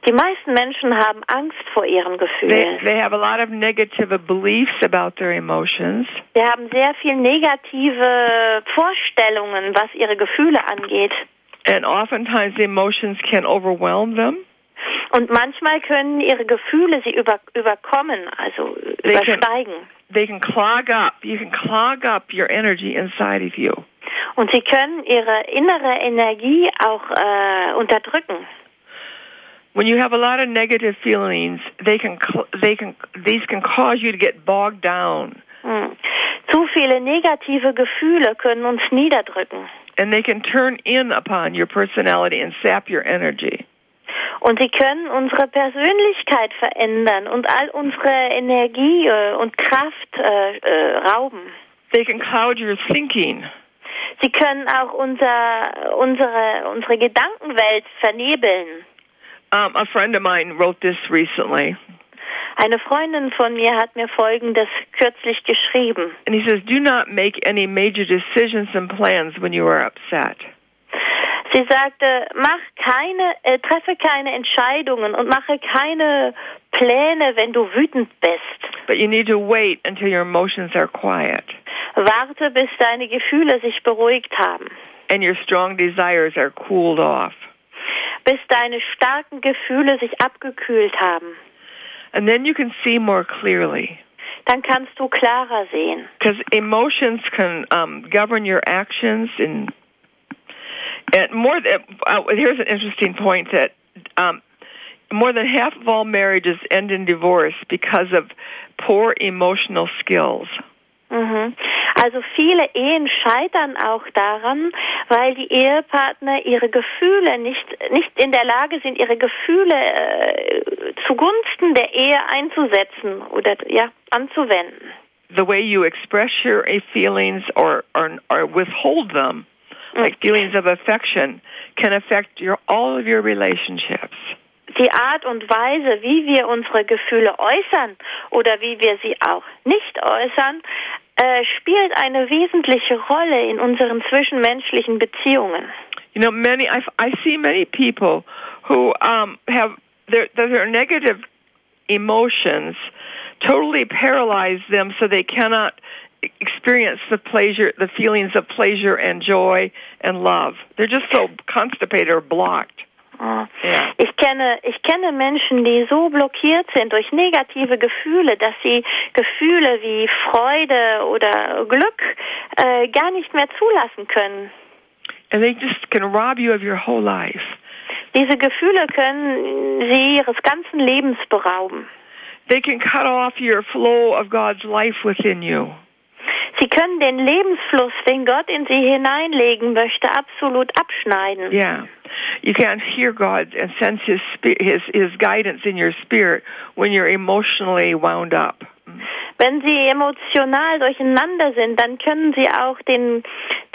Die meisten Menschen haben Angst vor ihren Gefühlen. They, they have a lot of negative beliefs about their emotions. Sie haben sehr viel negative Vorstellungen, was ihre Gefühle angeht. And oftentimes the emotions can overwhelm them. Und manchmal können ihre Gefühle sie über, überkommen, also They übersteigen. Can, they can clog up. You can clog up your energy inside of you. Und sie können ihre innere Energie auch äh, unterdrücken. When you have a lot of negative feelings, they can they can these can cause you to get bogged down. Hm. Zu viele negative Gefühle können uns niederdrücken. And they can turn in upon your personality and sap your energy. Und sie können unsere Persönlichkeit verändern und all unsere Energie äh, und Kraft äh, äh, rauben. They can cloud your thinking. Sie können auch unser, unsere, unsere Gedankenwelt vernebeln. Um, a friend of mine wrote this recently. Eine Freundin von mir hat mir Folgendes kürzlich geschrieben. And he says, do not make any major decisions and plans when you are upset. Sie sagte, mach keine, äh, treffe keine Entscheidungen und mache keine Pläne, wenn du wütend bist. But you need to wait until your emotions are quiet. Warte, bis deine Gefühle sich beruhigt haben. And your strong desires are cooled off. Bis deine starken Gefühle sich abgekühlt haben. And then you can see more clearly. Dann kannst du klarer sehen. Because emotions can um, govern your actions and And more than, uh, here's an interesting point that um, more than half of all marriages end in divorce because of poor emotional skills. Mhm. Also viele Ehen scheitern auch daran, weil die Ehepartner ihre Gefühle nicht nicht in der Lage sind, ihre Gefühle äh, zugunsten der Ehe einzusetzen oder ja anzuwenden. The way you express your feelings or or, or withhold them. Like feelings of affection can affect your all of your relationships. Die Art und Weise, wie wir unsere Gefühle äußern oder wie wir sie auch nicht äußern, äh, spielt eine wesentliche Rolle in unseren zwischenmenschlichen Beziehungen. You know, many I, I see many people who um, have their their negative emotions totally paralyze them, so they cannot experience the pleasure, the feelings of pleasure and joy and love. They're just so constipated or blocked. Oh. Yeah. Ich kenne, ich kenne Menschen, die so blockiert sind durch negative Gefühle, dass sie Gefühle wie Freude oder Glück äh, gar nicht mehr zulassen können. And they just can rob you of your whole life. Diese Gefühle können sie ihres ganzen Lebens berauben. They can cut off your flow of God's life within you. Sie können den Lebensfluss, den Gott in sie hineinlegen möchte, absolut abschneiden. Yeah, you can't hear God and sense His His His guidance in your spirit when you're emotionally wound up. Wenn sie emotional durcheinander sind, dann können sie auch den,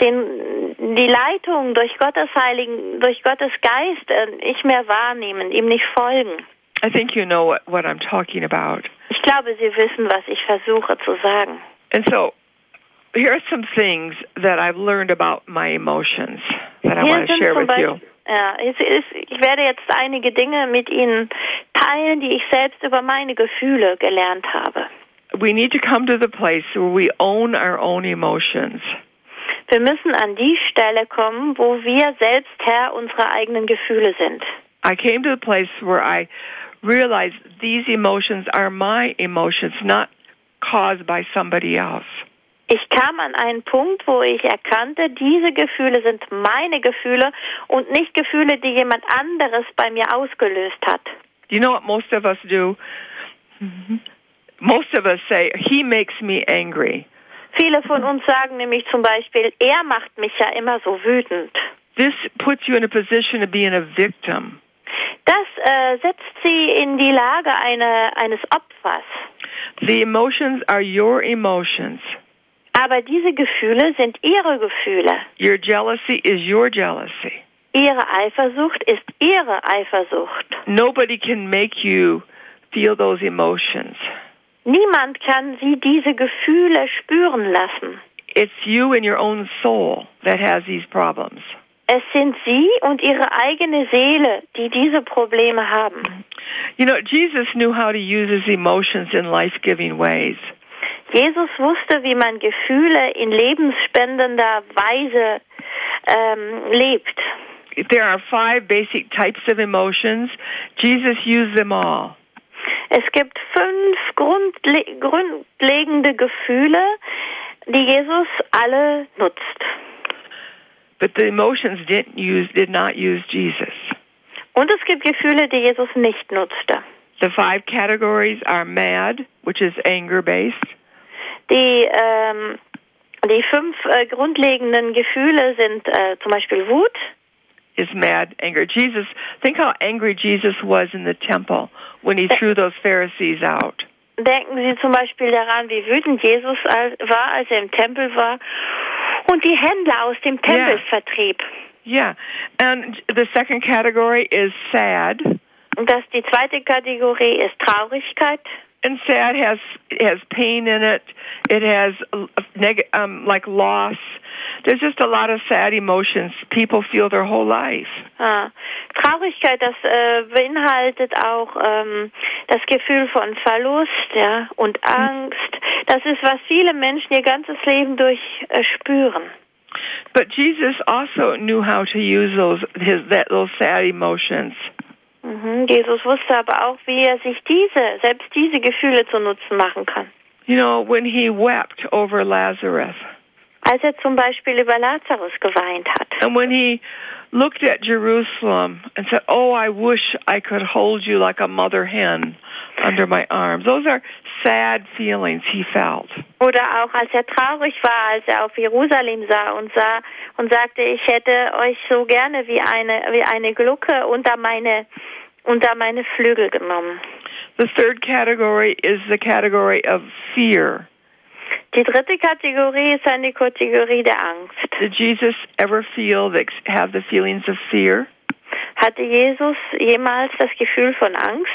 den, die Leitung durch Gottes Heiligen, durch Gottes Geist nicht mehr wahrnehmen, ihm nicht folgen. I think you know what, what I'm talking about. Ich glaube, Sie wissen, was ich versuche zu sagen. And so, here are some things that I've learned about my emotions that I Hier want to sind share zum with Beispiel, you. ja, es ist, ich werde jetzt einige Dinge mit Ihnen teilen, die ich selbst über meine Gefühle gelernt habe. We need to come to the place where we own our own emotions. Wir müssen an die Stelle kommen, wo wir selbst Herr unserer eigenen Gefühle sind. I came to the place where I realized these emotions are my emotions, not caused by somebody else. Ich kam an einen Punkt, wo ich erkannte, diese Gefühle sind meine Gefühle und nicht Gefühle, die jemand anderes bei mir ausgelöst hat. You know what most of us do? Mm-hmm. Most of us say, he makes me angry. Viele von uns sagen nämlich zum Beispiel, er macht mich ja immer so wütend. This puts you in a position of being a victim. Das äh, setzt sie in die Lage eine, eines Opfers. The emotions are your emotions. Aber diese Gefühle sind ihre Gefühle. Your jealousy is your jealousy. Ihre Eifersucht ist ihre Eifersucht. Nobody can make you feel those emotions. Niemand kann sie diese Gefühle spüren lassen. It's you and your own soul that has these problems. Es sind sie und ihre eigene Seele, die diese Probleme haben. You know, Jesus knew how to use his emotions in life-giving ways. Jesus wusste, wie man Gefühle in lebensspendender Weise ähm, lebt. There are five basic types of emotions. Jesus used them all. Es gibt fünf grundle grundlegende Gefühle, die Jesus alle nutzt. But the emotions didn't use, did not use Jesus. Und es gibt Gefühle, die Jesus nicht nutzte. The five categories are mad, which is anger-based. Die, ähm, die fünf äh, grundlegenden Gefühle sind äh, zum Beispiel Wut. Is mad, anger. Jesus, think how angry Jesus was in the temple when he threw those Pharisees out. Denken Sie zum Beispiel daran, wie wütend Jesus war, als er im Tempel war und die Händler aus dem Tempel yeah. vertrieb. Yeah, and the second category is sad. Und das die zweite Kategorie ist Traurigkeit. And sad has has pain in it. It has neg- um, like loss. There's just a lot of sad emotions people feel their whole life. Ah, Traurigkeit, das äh, beinhaltet auch ähm, das Gefühl von Verlust, ja, und Angst. Das ist, was viele Menschen ihr ganzes Leben durch äh, spüren. But Jesus also knew how to use those his that those sad emotions. Mhm. Jesus wusste aber auch, wie er sich diese, selbst diese Gefühle zu Nutzen machen kann. You know, when he wept over Lazarus. Als er zum Beispiel über Lazarus geweint hat. And when he looked at Jerusalem and said, "Oh, I wish I could hold you like a mother hen under my arms." Those are sad feelings he felt. Oder auch als er traurig war, als er auf Jerusalem sah und sah und sagte, ich hätte euch so gerne wie eine wie eine Glucke unter meine unter meine Flügel genommen. The third category is the category of fear. Die dritte Kategorie ist eine Kategorie der Angst. Did Jesus ever feel the, have the feelings of fear? Hatte Jesus jemals das Gefühl von Angst?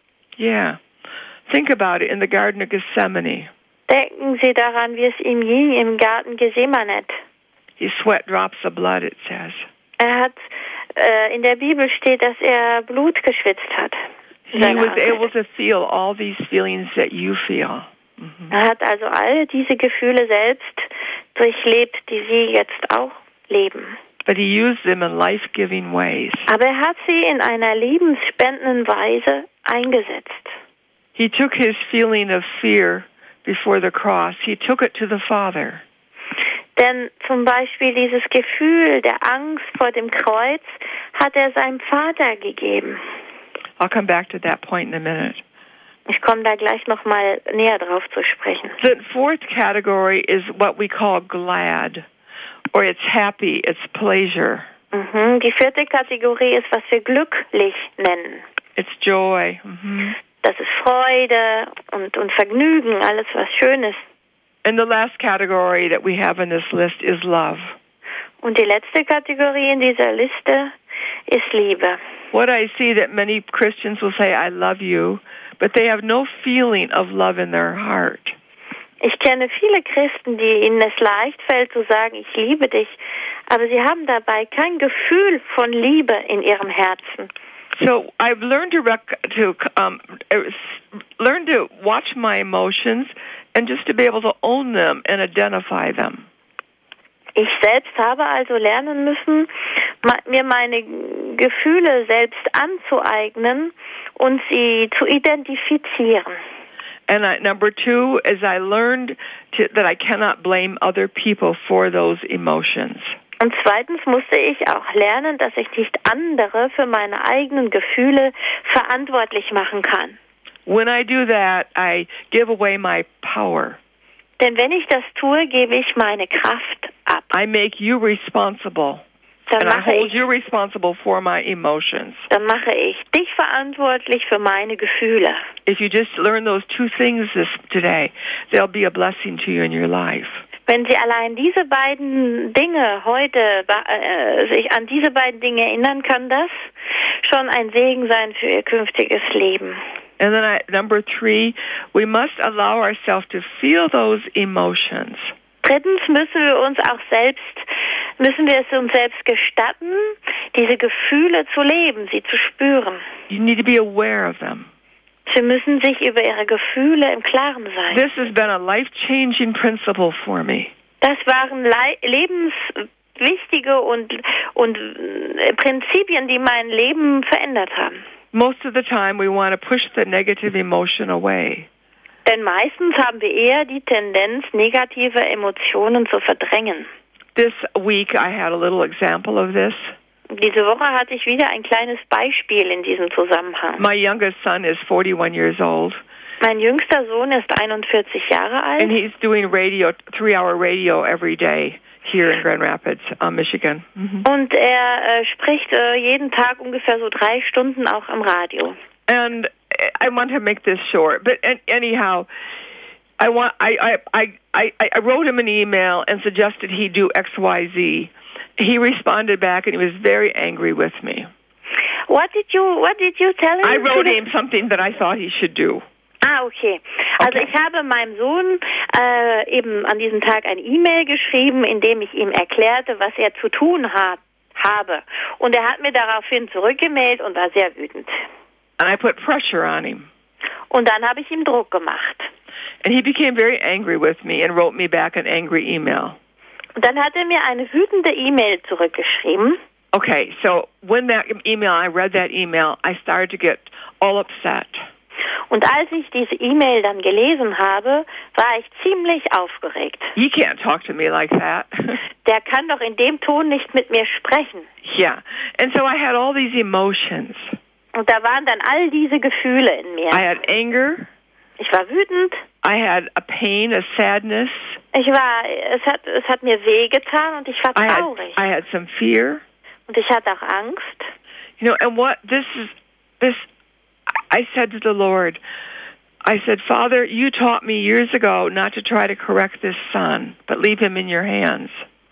Yeah. Think about it in the Garden of Gethsemane. Denken Sie daran, wie es ihm ging im Garten Gethsemane. He sweat drops of blood, it says. Er hat, äh, in der Bibel steht, dass er Blut geschwitzt hat. He was Angst. able to feel all these feelings that you feel. Mhm. Er hat also all diese Gefühle selbst durchlebt, die Sie jetzt auch leben. But he used them in life-giving ways. Aber er hat sie in einer lebensspendenden Weise eingesetzt. He took his feeling of fear before the cross. He took it to the Father. Denn zum Beispiel dieses Gefühl der Angst vor dem Kreuz hat er seinem Vater gegeben. I'll come back to that point in a minute. Ich komme da gleich noch mal näher drauf zu sprechen. The fourth category is what we call glad, or it's happy, it's pleasure. Mhm. Die vierte Kategorie ist, was wir glücklich nennen. It's joy. Mhm. Das ist Freude und, und Vergnügen, alles was Schönes. And the last category that we have in this list is love. Und die letzte Kategorie in dieser Liste ist Liebe. What I see that many Christians will say, I love you, but they have no feeling of love in their heart. Ich kenne viele Christen, die ihnen es leicht fällt zu sagen, ich liebe dich, aber sie haben dabei kein Gefühl von Liebe in ihrem Herzen. So I've learned to rec- to um, learn to watch my emotions and just to be able to own them and identify them. Ich selbst habe also lernen müssen, mir meine Gefühle selbst anzueignen und sie zu identifizieren. And I, number two is I learned to, that I cannot blame other people for those emotions. Und zweitens musste ich auch lernen, dass ich nicht andere für meine eigenen Gefühle verantwortlich machen kann. When I do that, I give away my power. Denn wenn ich das tue, gebe ich meine Kraft ab. I make you responsible. Dann and I mache hold ich, you responsible for my emotions. Dann mache ich dich verantwortlich für meine Gefühle. If you just learn those two things this today, they'll be a blessing to you in your life. Wenn Sie allein diese beiden Dinge heute, äh, sich an diese beiden Dinge erinnern, kann das schon ein Segen sein für Ihr künftiges Leben. And then I, number three, we must allow ourselves to feel those emotions. drittens müssen wir uns auch selbst, müssen wir es uns selbst gestatten, diese Gefühle zu leben, sie zu spüren. You need to be aware of them. Sie müssen sich über ihre Gefühle im Klaren sein. This has been a life-changing principle for me. Das waren Le- lebenswichtige und, und äh, Prinzipien, die mein Leben verändert haben. Most of the time we want to push the negative emotion away. Denn meistens haben wir eher die Tendenz, negative Emotionen zu verdrängen. This week I had a little example of this. Diese Woche hatte ich wieder ein kleines Beispiel in diesem Zusammenhang. My youngest son is forty-one years old. Mein jüngster Sohn ist einundvierzig Jahre alt. And he's doing radio, three-hour radio every day here in Grand Rapids, uh, Michigan. Mm-hmm. Und er äh, spricht äh, jeden Tag ungefähr so drei Stunden auch im Radio. And I want to make this short, but anyhow, I want I I I I wrote him an email and suggested he do X Y Z. He responded back and he was very angry with me. What did you What did you tell him? I wrote him something that I thought he should do. Ah, okay. Also okay. ich habe meinem Sohn äh, eben an diesem Tag ein E-Mail geschrieben, in dem ich ihm erklärte, was er zu tun hat, habe. Und er hat mir daraufhin zurückgemeldet und war sehr wütend. And I put pressure on him. Und dann habe ich ihm Druck gemacht. And he became very angry with me and wrote me back an angry email. Und dann hat er mir eine wütende E-Mail zurückgeschrieben. Okay, so when that email, I read that email, I started to get all upset. Und als ich diese E-Mail dann gelesen habe, war ich ziemlich aufgeregt. You can't talk to me like that. Der kann doch in dem Ton nicht mit mir sprechen. Yeah, and so I had all these emotions. Und da waren dann all diese Gefühle in mir. I had anger. Ich war wütend. I had a pain, a sadness. Ich war, es hat, es hat mir wehgetan und ich war traurig. I had, I had some fear. Und ich hatte auch Angst. You know, and what this is, this, I said to the Lord, I said, Father, you taught me years ago not to try to correct this son, but leave him in your hands.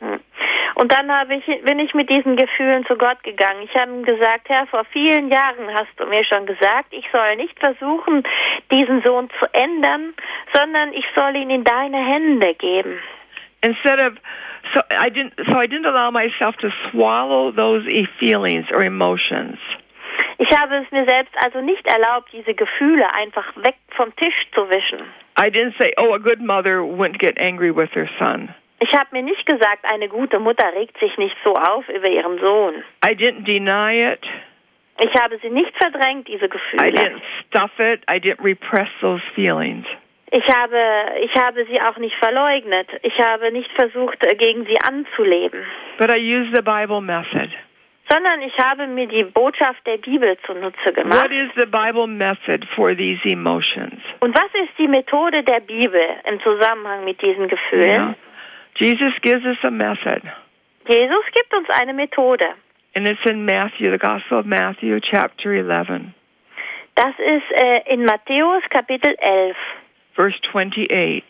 Und dann habe ich, bin ich mit diesen Gefühlen zu Gott gegangen. Ich habe ihm gesagt, Herr, vor vielen Jahren hast du mir schon gesagt, ich soll nicht versuchen, diesen Sohn zu ändern, sondern ich soll ihn in deine Hände geben. Instead of, so I didn't, so I didn't allow myself to swallow those feelings or emotions. Ich habe es mir selbst also nicht erlaubt, diese Gefühle einfach weg vom Tisch zu wischen. I didn't say, oh, a good mother wouldn't get angry with her son. Ich habe mir nicht gesagt, eine gute Mutter regt sich nicht so auf über ihren Sohn. I didn't deny it. Ich habe sie nicht verdrängt, diese Gefühle. I didn't stuff it. I didn't repress those feelings. Ich habe, ich habe sie auch nicht verleugnet. Ich habe nicht versucht, gegen sie anzuleben. But I used the Bible method. Sondern ich habe mir die Botschaft der Bibel zunutze gemacht. What is the Bible method for these emotions? Und was ist die Methode der Bibel im Zusammenhang mit diesen Gefühlen? Yeah. Jesus gives us a method. Jesus gibt uns eine Methode. And it's in Matthew, the Gospel of Matthew, chapter eleven. Das ist äh, in Matthäus Kapitel elf. Verse twenty-eight.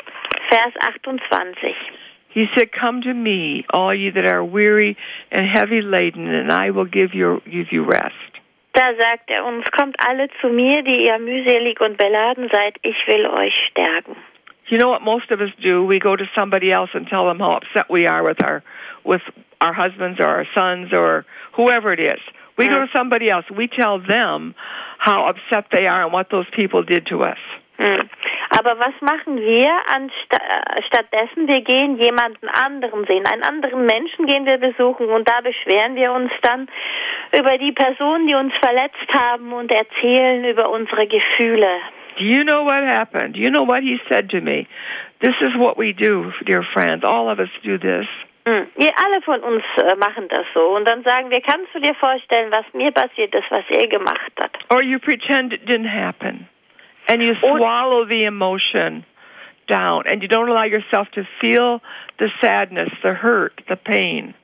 Vers achtundzwanzig. He said, come to me, all you that are weary and heavy laden, and I will give you, give you rest. Da sagt er uns, kommt alle zu mir, die ihr mühselig und beladen seid, ich will euch stärken. You know what most of us do? We go to somebody else and tell them how upset we are with our with our husbands or our sons or whoever it is. We mm. go to somebody else. We tell them how upset they are and what those people did to us. Mm. Aber was machen wir ansta- stattdessen? Wir gehen jemanden anderen sehen, einen anderen Menschen gehen wir besuchen und da beschweren wir uns dann über die Personen, die uns verletzt haben und erzählen über unsere Gefühle. Do you know what happened? Do you know what he said to me? This is what we do, dear friends. All of us do this. Mm. Wir alle von uns äh, machen das so. Und dann sagen wir, kannst du dir vorstellen, was mir passiert ist, was er gemacht hat? Or you pretend it didn't happen. And you swallow the emotion down. And you don't allow yourself to feel the sadness, the hurt, the pain.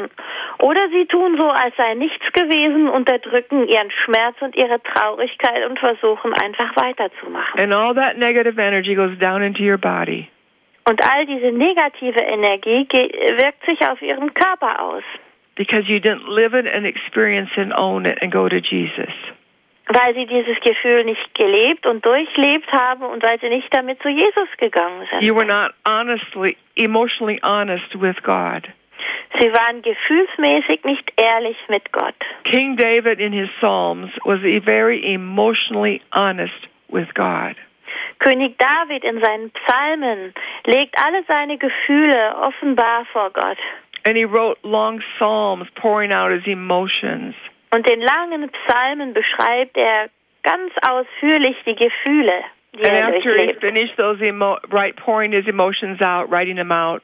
Oder sie tun so, als sei nichts gewesen, unterdrücken ihren Schmerz und ihre Traurigkeit und versuchen einfach weiterzumachen. And all that negative energy goes down into your body. Und all diese negative Energie ge- wirkt sich auf ihren Körper aus. Because you didn't live it and experience it and own it and go to Jesus. weil sie dieses Gefühl nicht gelebt und durchlebt haben und weil sie nicht damit zu Jesus gegangen sind. You were not honestly, emotionally honest with God. Sie waren gefühlsmäßig nicht ehrlich mit Gott. King David in his Psalms was very emotionally honest with God. König David in seinen Psalmen legt alle seine Gefühle offenbar vor Gott. And he wrote long psalms pouring out his emotions. Und in langen Psalmen beschreibt er ganz ausführlich die Gefühle, die And er after he durchlebt. finished those emo- right, pouring his emotions out, writing them out,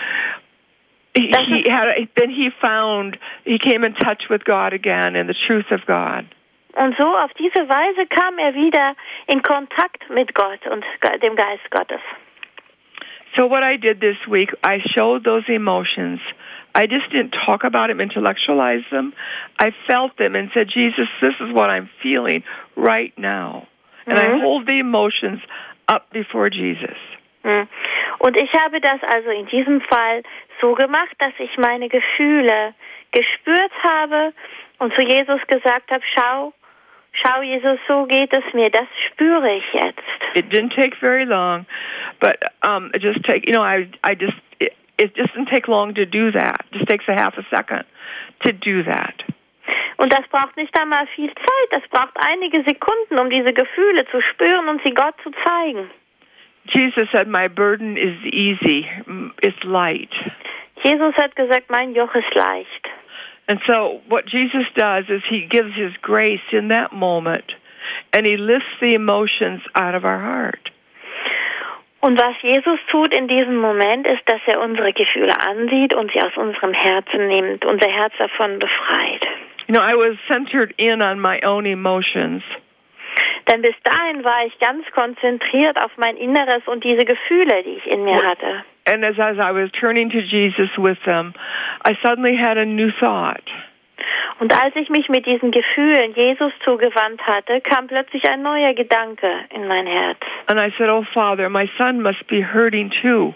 he, he had then he found he came in touch with God again and the truth of God. Und so auf diese Weise kam er wieder in Kontakt mit Gott und dem Geist Gottes. So what I did this week, I showed those emotions. I just didn't talk about them, intellectualize them. I felt them and said, Jesus, this is what I'm feeling right now. And Mhm. I hold the emotions up before Jesus. Mhm. Und ich habe das also in diesem Fall so gemacht, dass ich meine Gefühle gespürt habe und zu Jesus gesagt habe, schau, schau Jesus, so geht es mir, das spüre ich jetzt. It didn't take very long, but um, it just take, you know, I, I just, it, it just didn't take long to do that. It just takes a half a second to do that. Und das braucht nicht einmal viel Zeit, das braucht einige Sekunden, um diese Gefühle zu spüren und sie Gott zu zeigen. Jesus said, my burden is easy, it's light. Jesus hat gesagt, mein Joch ist leicht. And so what Jesus does is he gives his grace in that moment, and he lifts the emotions out of our heart. Und was Jesus tut in diesem Moment, ist, dass er unsere Gefühle ansieht und sie aus unserem Herzen nimmt, unser Herz davon befreit. You know, I was centered in on my own emotions. Denn bis dahin war ich ganz konzentriert auf mein Inneres und diese Gefühle, die ich in mir hatte. And as, as I was turning to Jesus with them, I suddenly had a new thought. Und als ich mich mit diesen Gefühlen Jesus zugewandt hatte, kam plötzlich ein neuer Gedanke in mein Herz. And I said, oh, Father, my son must be hurting too.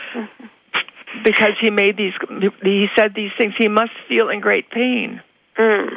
Because he made these, he said these things, he must feel in great pain. Mm.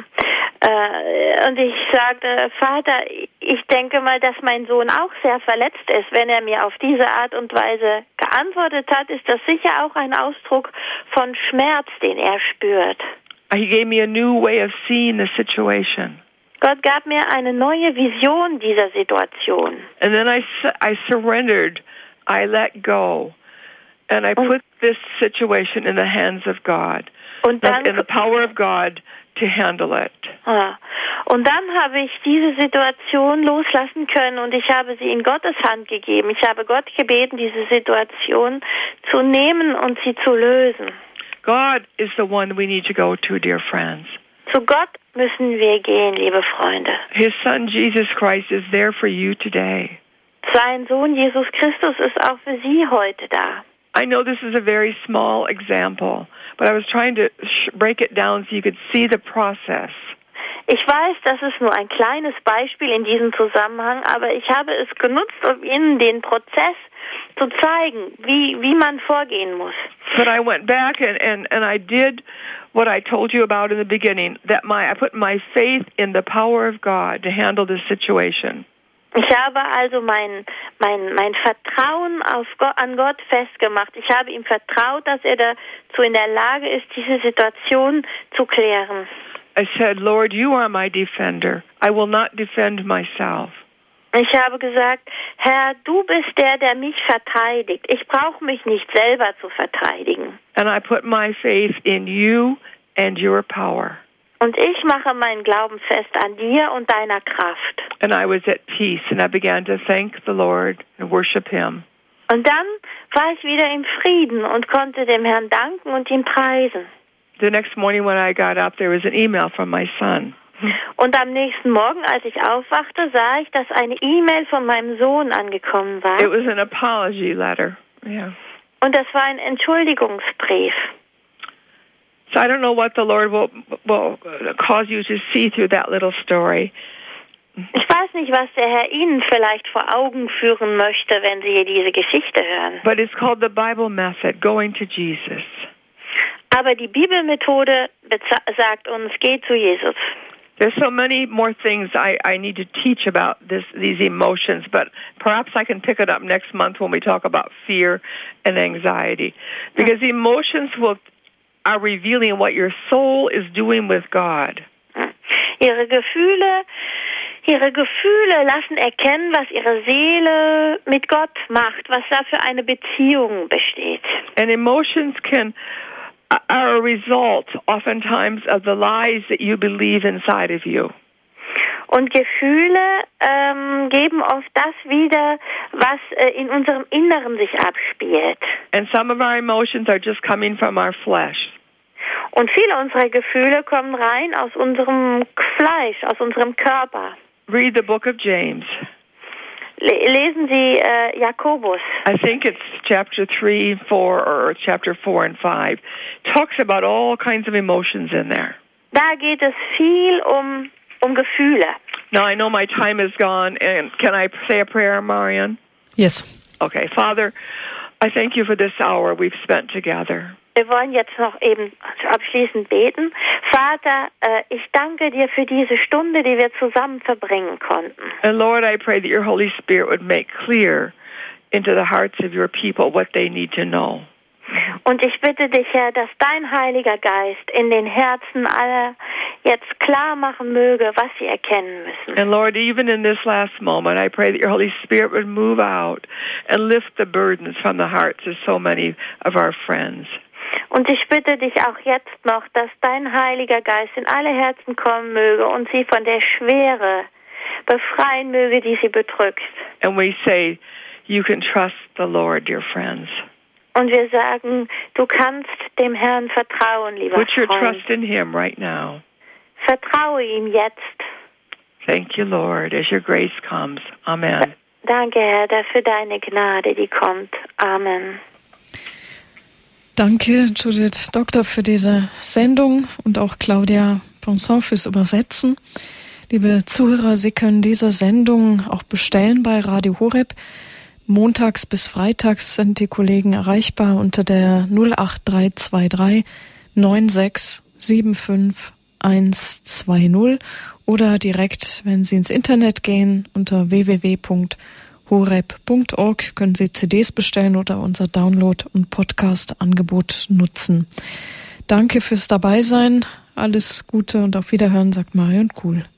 Äh, und ich sagte, Vater, ich denke mal, dass mein Sohn auch sehr verletzt ist. Wenn er mir auf diese Art und Weise geantwortet hat, ist das sicher auch ein Ausdruck von Schmerz, den er spürt. He gave me a new way of seeing the situation. Gott gab mir eine neue Vision dieser Situation. And then I, I surrendered, I let go, and I put this situation in the hands of God, und dann, in the power of God to handle it. Ja. Und dann habe ich diese Situation loslassen können und ich habe sie in Gottes Hand gegeben. Ich habe Gott gebeten, diese Situation zu nehmen und sie zu lösen. God is the one we need to go to, dear friends. Zu Gott müssen wir gehen, liebe Freunde. His son Jesus Christ is there for you today. Sein Sohn Jesus Christus ist auch für Sie heute da. I know this is a very small example, but I was trying to sh- break it down so you could see the process. Ich weiß, das ist nur ein kleines Beispiel in diesem Zusammenhang, aber ich habe es genutzt, um Ihnen den Prozess zu zeigen, wie, wie man vorgehen muss. But I went back and, and, and I did what I told you about in the beginning, that my I put my faith in the power of God to handle this situation. Ich habe also mein, mein, mein Vertrauen auf Gott, an Gott festgemacht. Ich habe ihm vertraut, dass er dazu in der Lage ist, diese Situation zu klären. I said, Lord, you are my defender. I will not defend myself. Ich habe gesagt, Herr, du bist der, der mich verteidigt. Ich brauche mich nicht selber zu verteidigen. And I put my faith in you and your power. Und ich mache meinen Glauben fest an dir und deiner Kraft. And I was at peace, and I began to thank the Lord and worship Him. Und dann war ich wieder im Frieden und konnte dem Herrn danken und ihn preisen. The next morning when I got up, there was an email from my son. Und am nächsten Morgen, als ich aufwachte, sah ich, dass eine E-Mail von meinem Sohn angekommen war. It was an apology letter. Yeah. Und das war ein Entschuldigungsbrief. So I don't know what the Lord will will cause you to see through that little story. Ich weiß nicht, was der Herr Ihnen vielleicht vor Augen führen möchte, wenn Sie hier diese Geschichte hören. But it's called the Bible method, going to Jesus. Aber die Bibelmethode sagt uns, geh zu Jesus. There's so many more things I, I need to teach about this, these emotions, but perhaps I can pick it up next month when we talk about fear and anxiety. Because emotions will are revealing what your soul is doing with God. Ihre Gefühle, ihre Gefühle lassen erkennen, was ihre Seele mit Gott macht, was da für eine Beziehung besteht. And emotions can are a result, oftentimes, of the lies that you believe inside of you. Und Gefühle ähm, geben oft das wieder, was äh, in unserem Inneren sich abspielt. And some of our emotions are just coming from our flesh. Und viele unserer Gefühle kommen rein aus unserem Fleisch, aus unserem Körper. Read the book of James. Lesen Sie äh, Jakobus. I think it's chapter three, four, or chapter four and five. Talks about all kinds of emotions in there. Da geht es viel um um Gefühle. Now I know my time is gone, and can I say a prayer, Marian? Yes. Okay, Father, I thank you for this hour we've spent together. Wir wollen jetzt noch eben abschließend beten. Vater, äh, ich danke dir für diese Stunde, die wir zusammen verbringen konnten. And Lord, I pray that your Holy Spirit would make clear into the hearts of your people what they need to know. Und ich bitte dich, Herr, dass dein Heiliger Geist in den Herzen aller jetzt klar machen möge, was sie erkennen müssen. And Lord, even in this last moment, I pray that your Holy Spirit would move out and lift the burdens from the hearts of so many of our friends. Und ich bitte dich auch jetzt noch, dass dein Heiliger Geist in alle Herzen kommen möge und sie von der Schwere befreien möge, die sie bedrückt. And we say, you can trust the Lord, dear friends. Und wir sagen, du kannst dem Herrn vertrauen, lieber Put your Freund. trust in him right now. Vertraue ihm jetzt. Thank you, Lord, as your grace comes. Amen. Danke, Herr, dafür deine Gnade, die kommt. Amen. Danke, Judith Doktor, für diese Sendung und auch Claudia Ponson fürs Übersetzen. Liebe Zuhörer, Sie können diese Sendung auch bestellen bei Radio Horeb. Montags bis freitags sind die Kollegen erreichbar unter der null acht drei zwei drei neun sechs sieben fünf eins zwei null oder direkt, wenn Sie ins Internet gehen, unter w w w punkt horeb punkt org können Sie C Ds bestellen oder unser Download- und Podcast-Angebot nutzen. Danke fürs Dabeisein, alles Gute und auf Wiederhören, sagt Marion Kuhl.